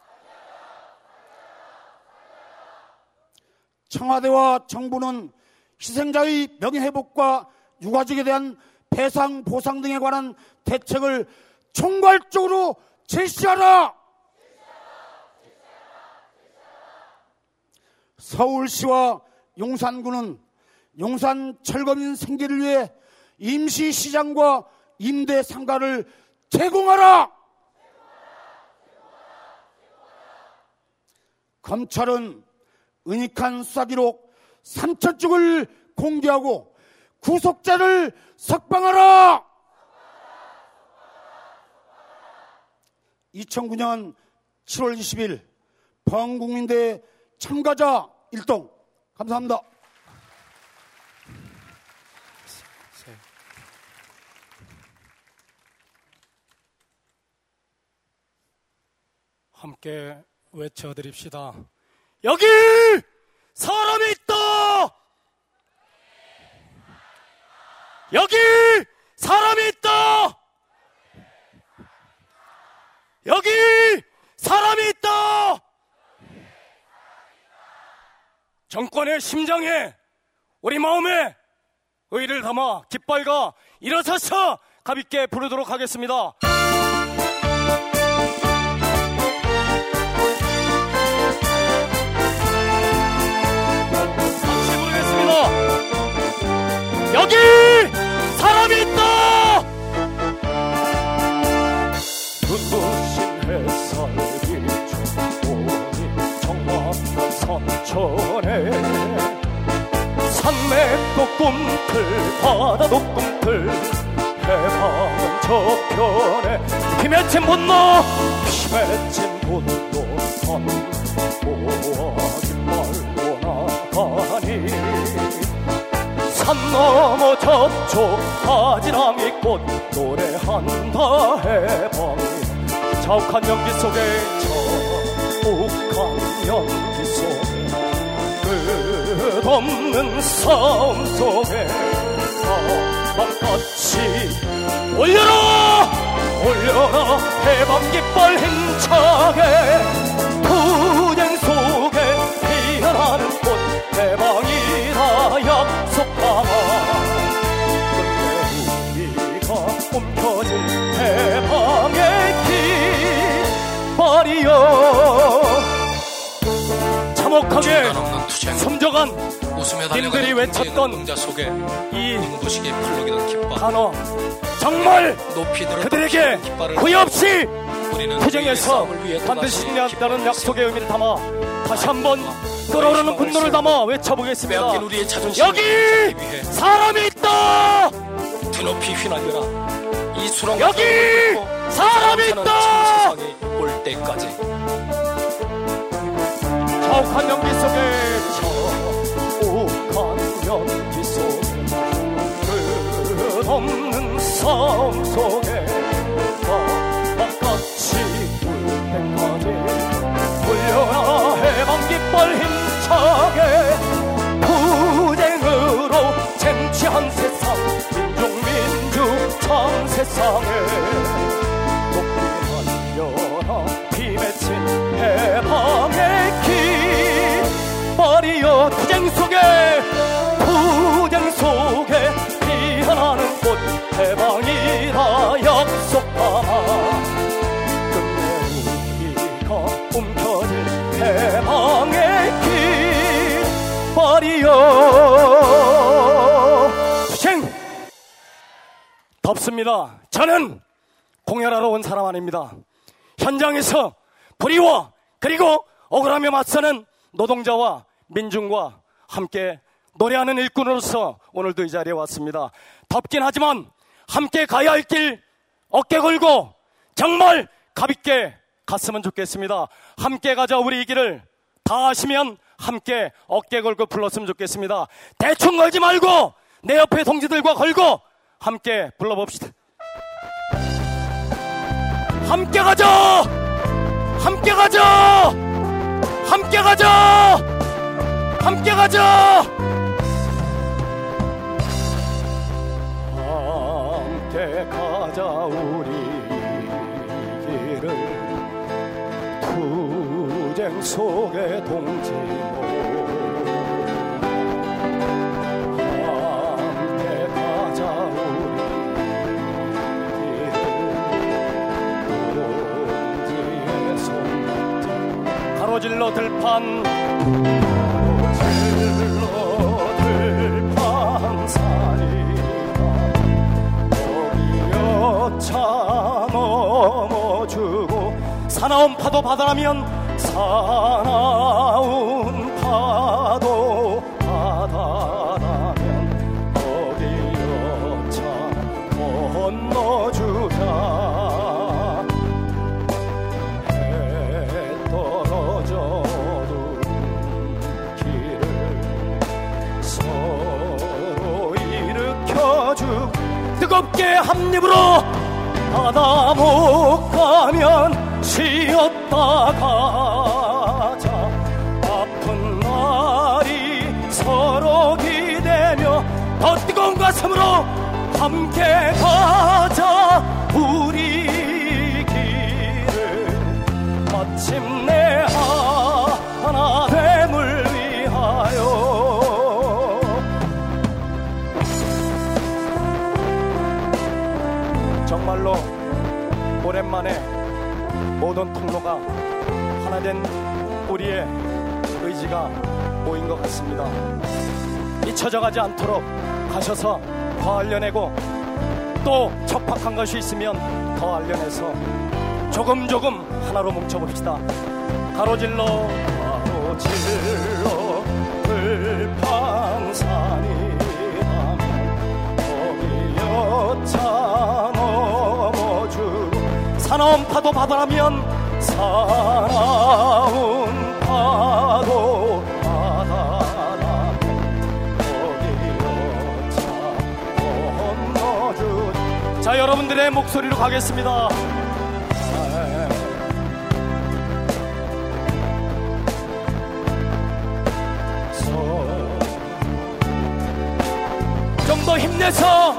청와대와 정부는 희생자의 명예회복과 유가족에 대한 배상, 보상 등에 관한 대책을 총괄적으로 제시하라. 서울시와 용산구는 용산 철거민 생계를 위해 임시시장과 임대상가를 제공하라. 검찰은 은닉한 수사기록 삼천 쪽을 공개하고 구속자를 석방하라. 이천구 년 칠월 이십일 범국민대회 참가자 일동. 감사합니다. 함께 외쳐드립시다. 여기 사람이 있다. 여기 사람이 있다. 여기 사람이 있다. 정권의 심장에 우리 마음에 의의를 담아 깃발과 일어서서 가볍게 부르도록 하겠습니다. 여기 사람이 있다. 눈부신 햇살이 주보니 정막한 삼천에 산맥도 꿈틀 바다도 꿈틀 해방은 저편에 피 맺힌 분노 피 맺힌 분노 선보아 깃발로 나가니 산 넘어 저쪽 바지랑이 꽃 노래한다 해방이 자욱한 연기 속에 자욱한 연기 속에 끝없는 싸움 속에 사막같이 올려라 올려라 해방 깃발 힘차게 투쟁 속에 피어나는 꽃 해방이라 약속하마 끝내 우리가 옮겨진 해방의 깃발이여 참혹하게 섬져간 님들이 외쳤던 이 단어 정말 그들에게 후회 없이 투쟁에서 반드시 승리한다는 약속의 의미를 담아 다시 한번 끓어오르는 분노를 담아 외쳐보겠습니다. 여기 사람이 있다. 드높이 휘날려라. 이 수렁 여기 사람이 있다. 세상이 올 때까지 자욱한 연기 속에 자욱한 연기 속에 끝없는 싸움 속에 바깥이 울 때까지 돌려라 해방 깃발 힘차게 투쟁으로 쟁취한 세상 민중민주 참 세상에 높이 날려라 피 맺힌 해방의 깃발이여 투쟁 속에 투쟁 속에 피어나는 꽃 해방이라 약속하마 끝내 우리가 움켜질 해방의 깃발이여 투쟁 덥습니다. 저는 공연하러 온 사람 아닙니다. 현장에서 불의와 그리고 억울하며 맞서는 노동자와 민중과 함께 노래하는 일꾼으로서 오늘도 이 자리에 왔습니다. 덥긴 하지만 함께 가야 할 길 어깨 걸고 정말 가볍게 갔으면 좋겠습니다. 함께 가자 우리 이 길을 다 아시면 함께 어깨 걸고 불렀으면 좋겠습니다. 대충 걸지 말고 내 옆에 동지들과 걸고 함께 불러봅시다. 함께 가자! 함께 가자! 함께 가자! 함께 가자! 함께 가자 우리 길을 투쟁 속의 동지모 함께 가자 우리 길을 동지의 손 가로질러 들판 가로질러 들판 산이다 여기여 차 넘어주고 사나운 파도 바다라면 사나운 파도 바다라면 거기여 차 건너주자 해 떨어져도 길을 서로 일으켜주 뜨겁게 한 입으로 바다 못 가면 쉬었다 가자 아픈 날이 서로 기대며 더 뜨거운 가슴으로 함께 가자 우리 길을 마침내 하나 됨을 위하여 정말로 오랜만에 모든 통로가 하나된 우리의 의지가 모인 것 같습니다. 잊혀져 가지 않도록 가셔서 더 알려내고 또 적박한 것이 있으면 더 알려내서 조금 조금 하나로 뭉쳐봅시다. 가로질러 가로질러 불팡산이 하면 거기 여차 넘어주 사나운 파도 바다라면 사나운 파도 바다라면 거기 여차 건너주. 자, 여러분들의 목소리로 가겠습니다. 좀 더 힘내서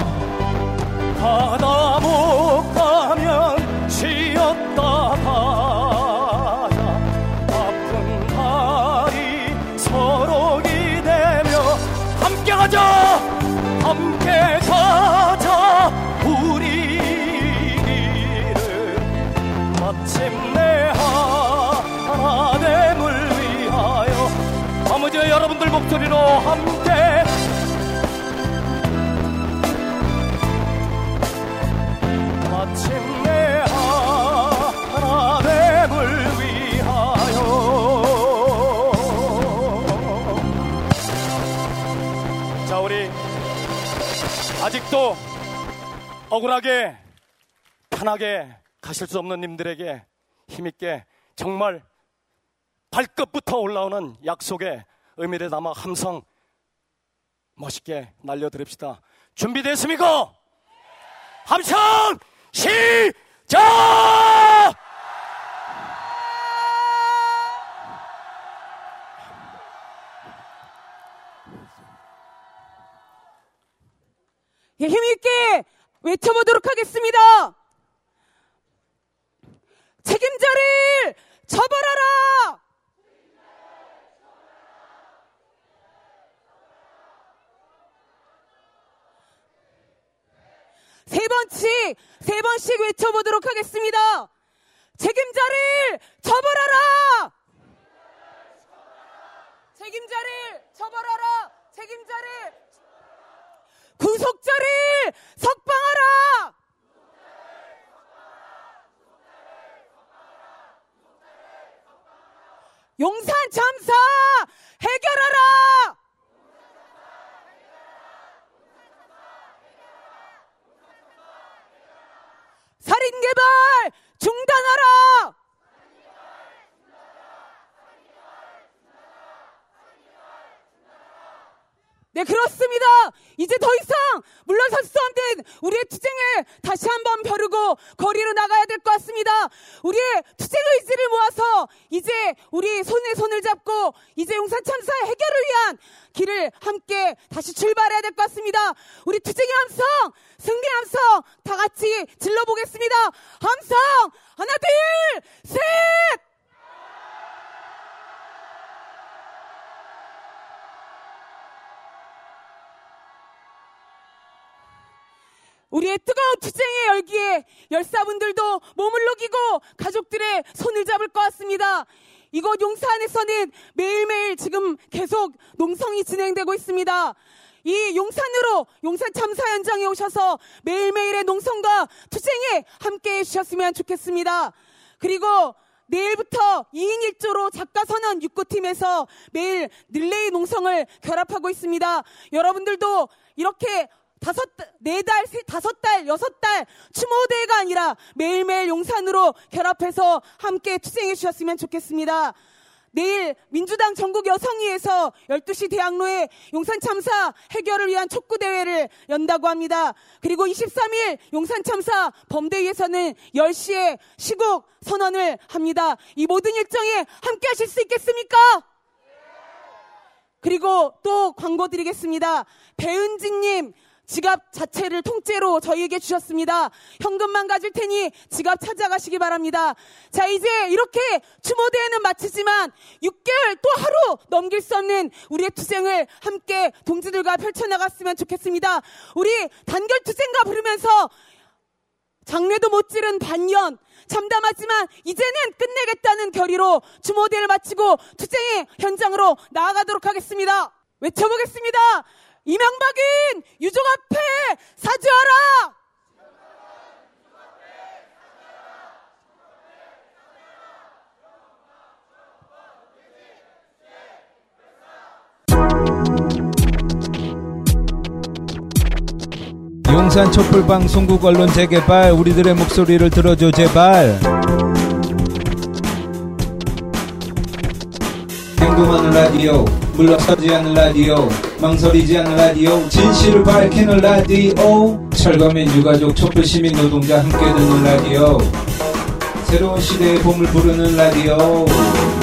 가다 못 가면 쉬었다 가자. 아픈 다리 서로 기대며 함께 가자 함께 가자 우리 길을 마침내 하나됨을 위하여. 아버지 여러분들 목소리로 함께 마침내 하나됨을 위하여. 자, 우리 아직도 억울하게 편하게 가실 수 없는 님들에게 힘있게 정말 발끝부터 올라오는 약속의 의미를 담아 함성 멋있게 날려드립시다. 준비됐습니까? 함성 시작! 예, 힘있게 외쳐보도록 하겠습니다. 책임자를 처벌하라! 세 번씩, 세 번씩 외쳐보도록 하겠습니다. 책임자를 처벌하라! 책임자를 처벌하라! 책임자를 구속자를 석방하라! 용산 참사 해결하라! 살인 개발 중단하라! 네, 그렇습니다. 이제 더 이상 물러설 수 없는 우리의 투쟁을 다시 한번 벼르고 거리로 나가야 될 것 같습니다. 우리의 투쟁 의지를 모아서 이제 우리 손에 손을 잡고 이제 용산 참사 해결을 위한 길을 함께 다시 출발해야 될 것 같습니다. 우리 투쟁의 함성, 승리 함성 다 같이 질러보겠습니다. 함성 하나 둘 셋! 우리의 뜨거운 투쟁의 열기에 열사분들도 몸을 녹이고 가족들의 손을 잡을 것 같습니다. 이곳 용산에서는 매일매일 지금 계속 농성이 진행되고 있습니다. 이 용산으로 용산 참사 현장에 오셔서 매일매일의 농성과 투쟁에 함께해 주셨으면 좋겠습니다. 그리고 내일부터 이인 일조로 작가선언 육구팀에서 매일 릴레이 농성을 결합하고 있습니다. 여러분들도 이렇게 다섯, 네 달, 세, 다섯 달, 여섯 달 추모대회가 아니라 매일매일 용산으로 결합해서 함께 투쟁해 주셨으면 좋겠습니다. 내일 민주당 전국 여성위에서 열두 시 대학로에 용산 참사 해결을 위한 촉구대회를 연다고 합니다. 그리고 이십삼 일 용산 참사 범대위에서는 열 시에 시국 선언을 합니다. 이 모든 일정에 함께 하실 수 있겠습니까? 그리고 또 광고 드리겠습니다. 배은진님, 지갑 자체를 통째로 저희에게 주셨습니다. 현금만 가질 테니 지갑 찾아가시기 바랍니다. 자, 이제 이렇게 추모대회는 마치지만 육 개월 또 하루 넘길 수 없는 우리의 투쟁을 함께 동지들과 펼쳐나갔으면 좋겠습니다. 우리 단결투쟁가 부르면서 장례도 못 지른 반년, 참담하지만 이제는 끝내겠다는 결의로 추모대회를 마치고 투쟁의 현장으로 나아가도록 하겠습니다. 외쳐보겠습니다. 이명박은 유족 앞에 사죄하라. 용산 촛불방송국 언론 재개발, 우리들의 목소리를 들어줘 제발. 행동하는 라디오, 물러서지 않는 라디오, 망설이지 않는 라디오, 진실을 밝히는 라디오, 철거민 유가족 촛불 시민 노동자 함께 듣는 라디오, 새로운 시대의 봄을 부르는 라디오.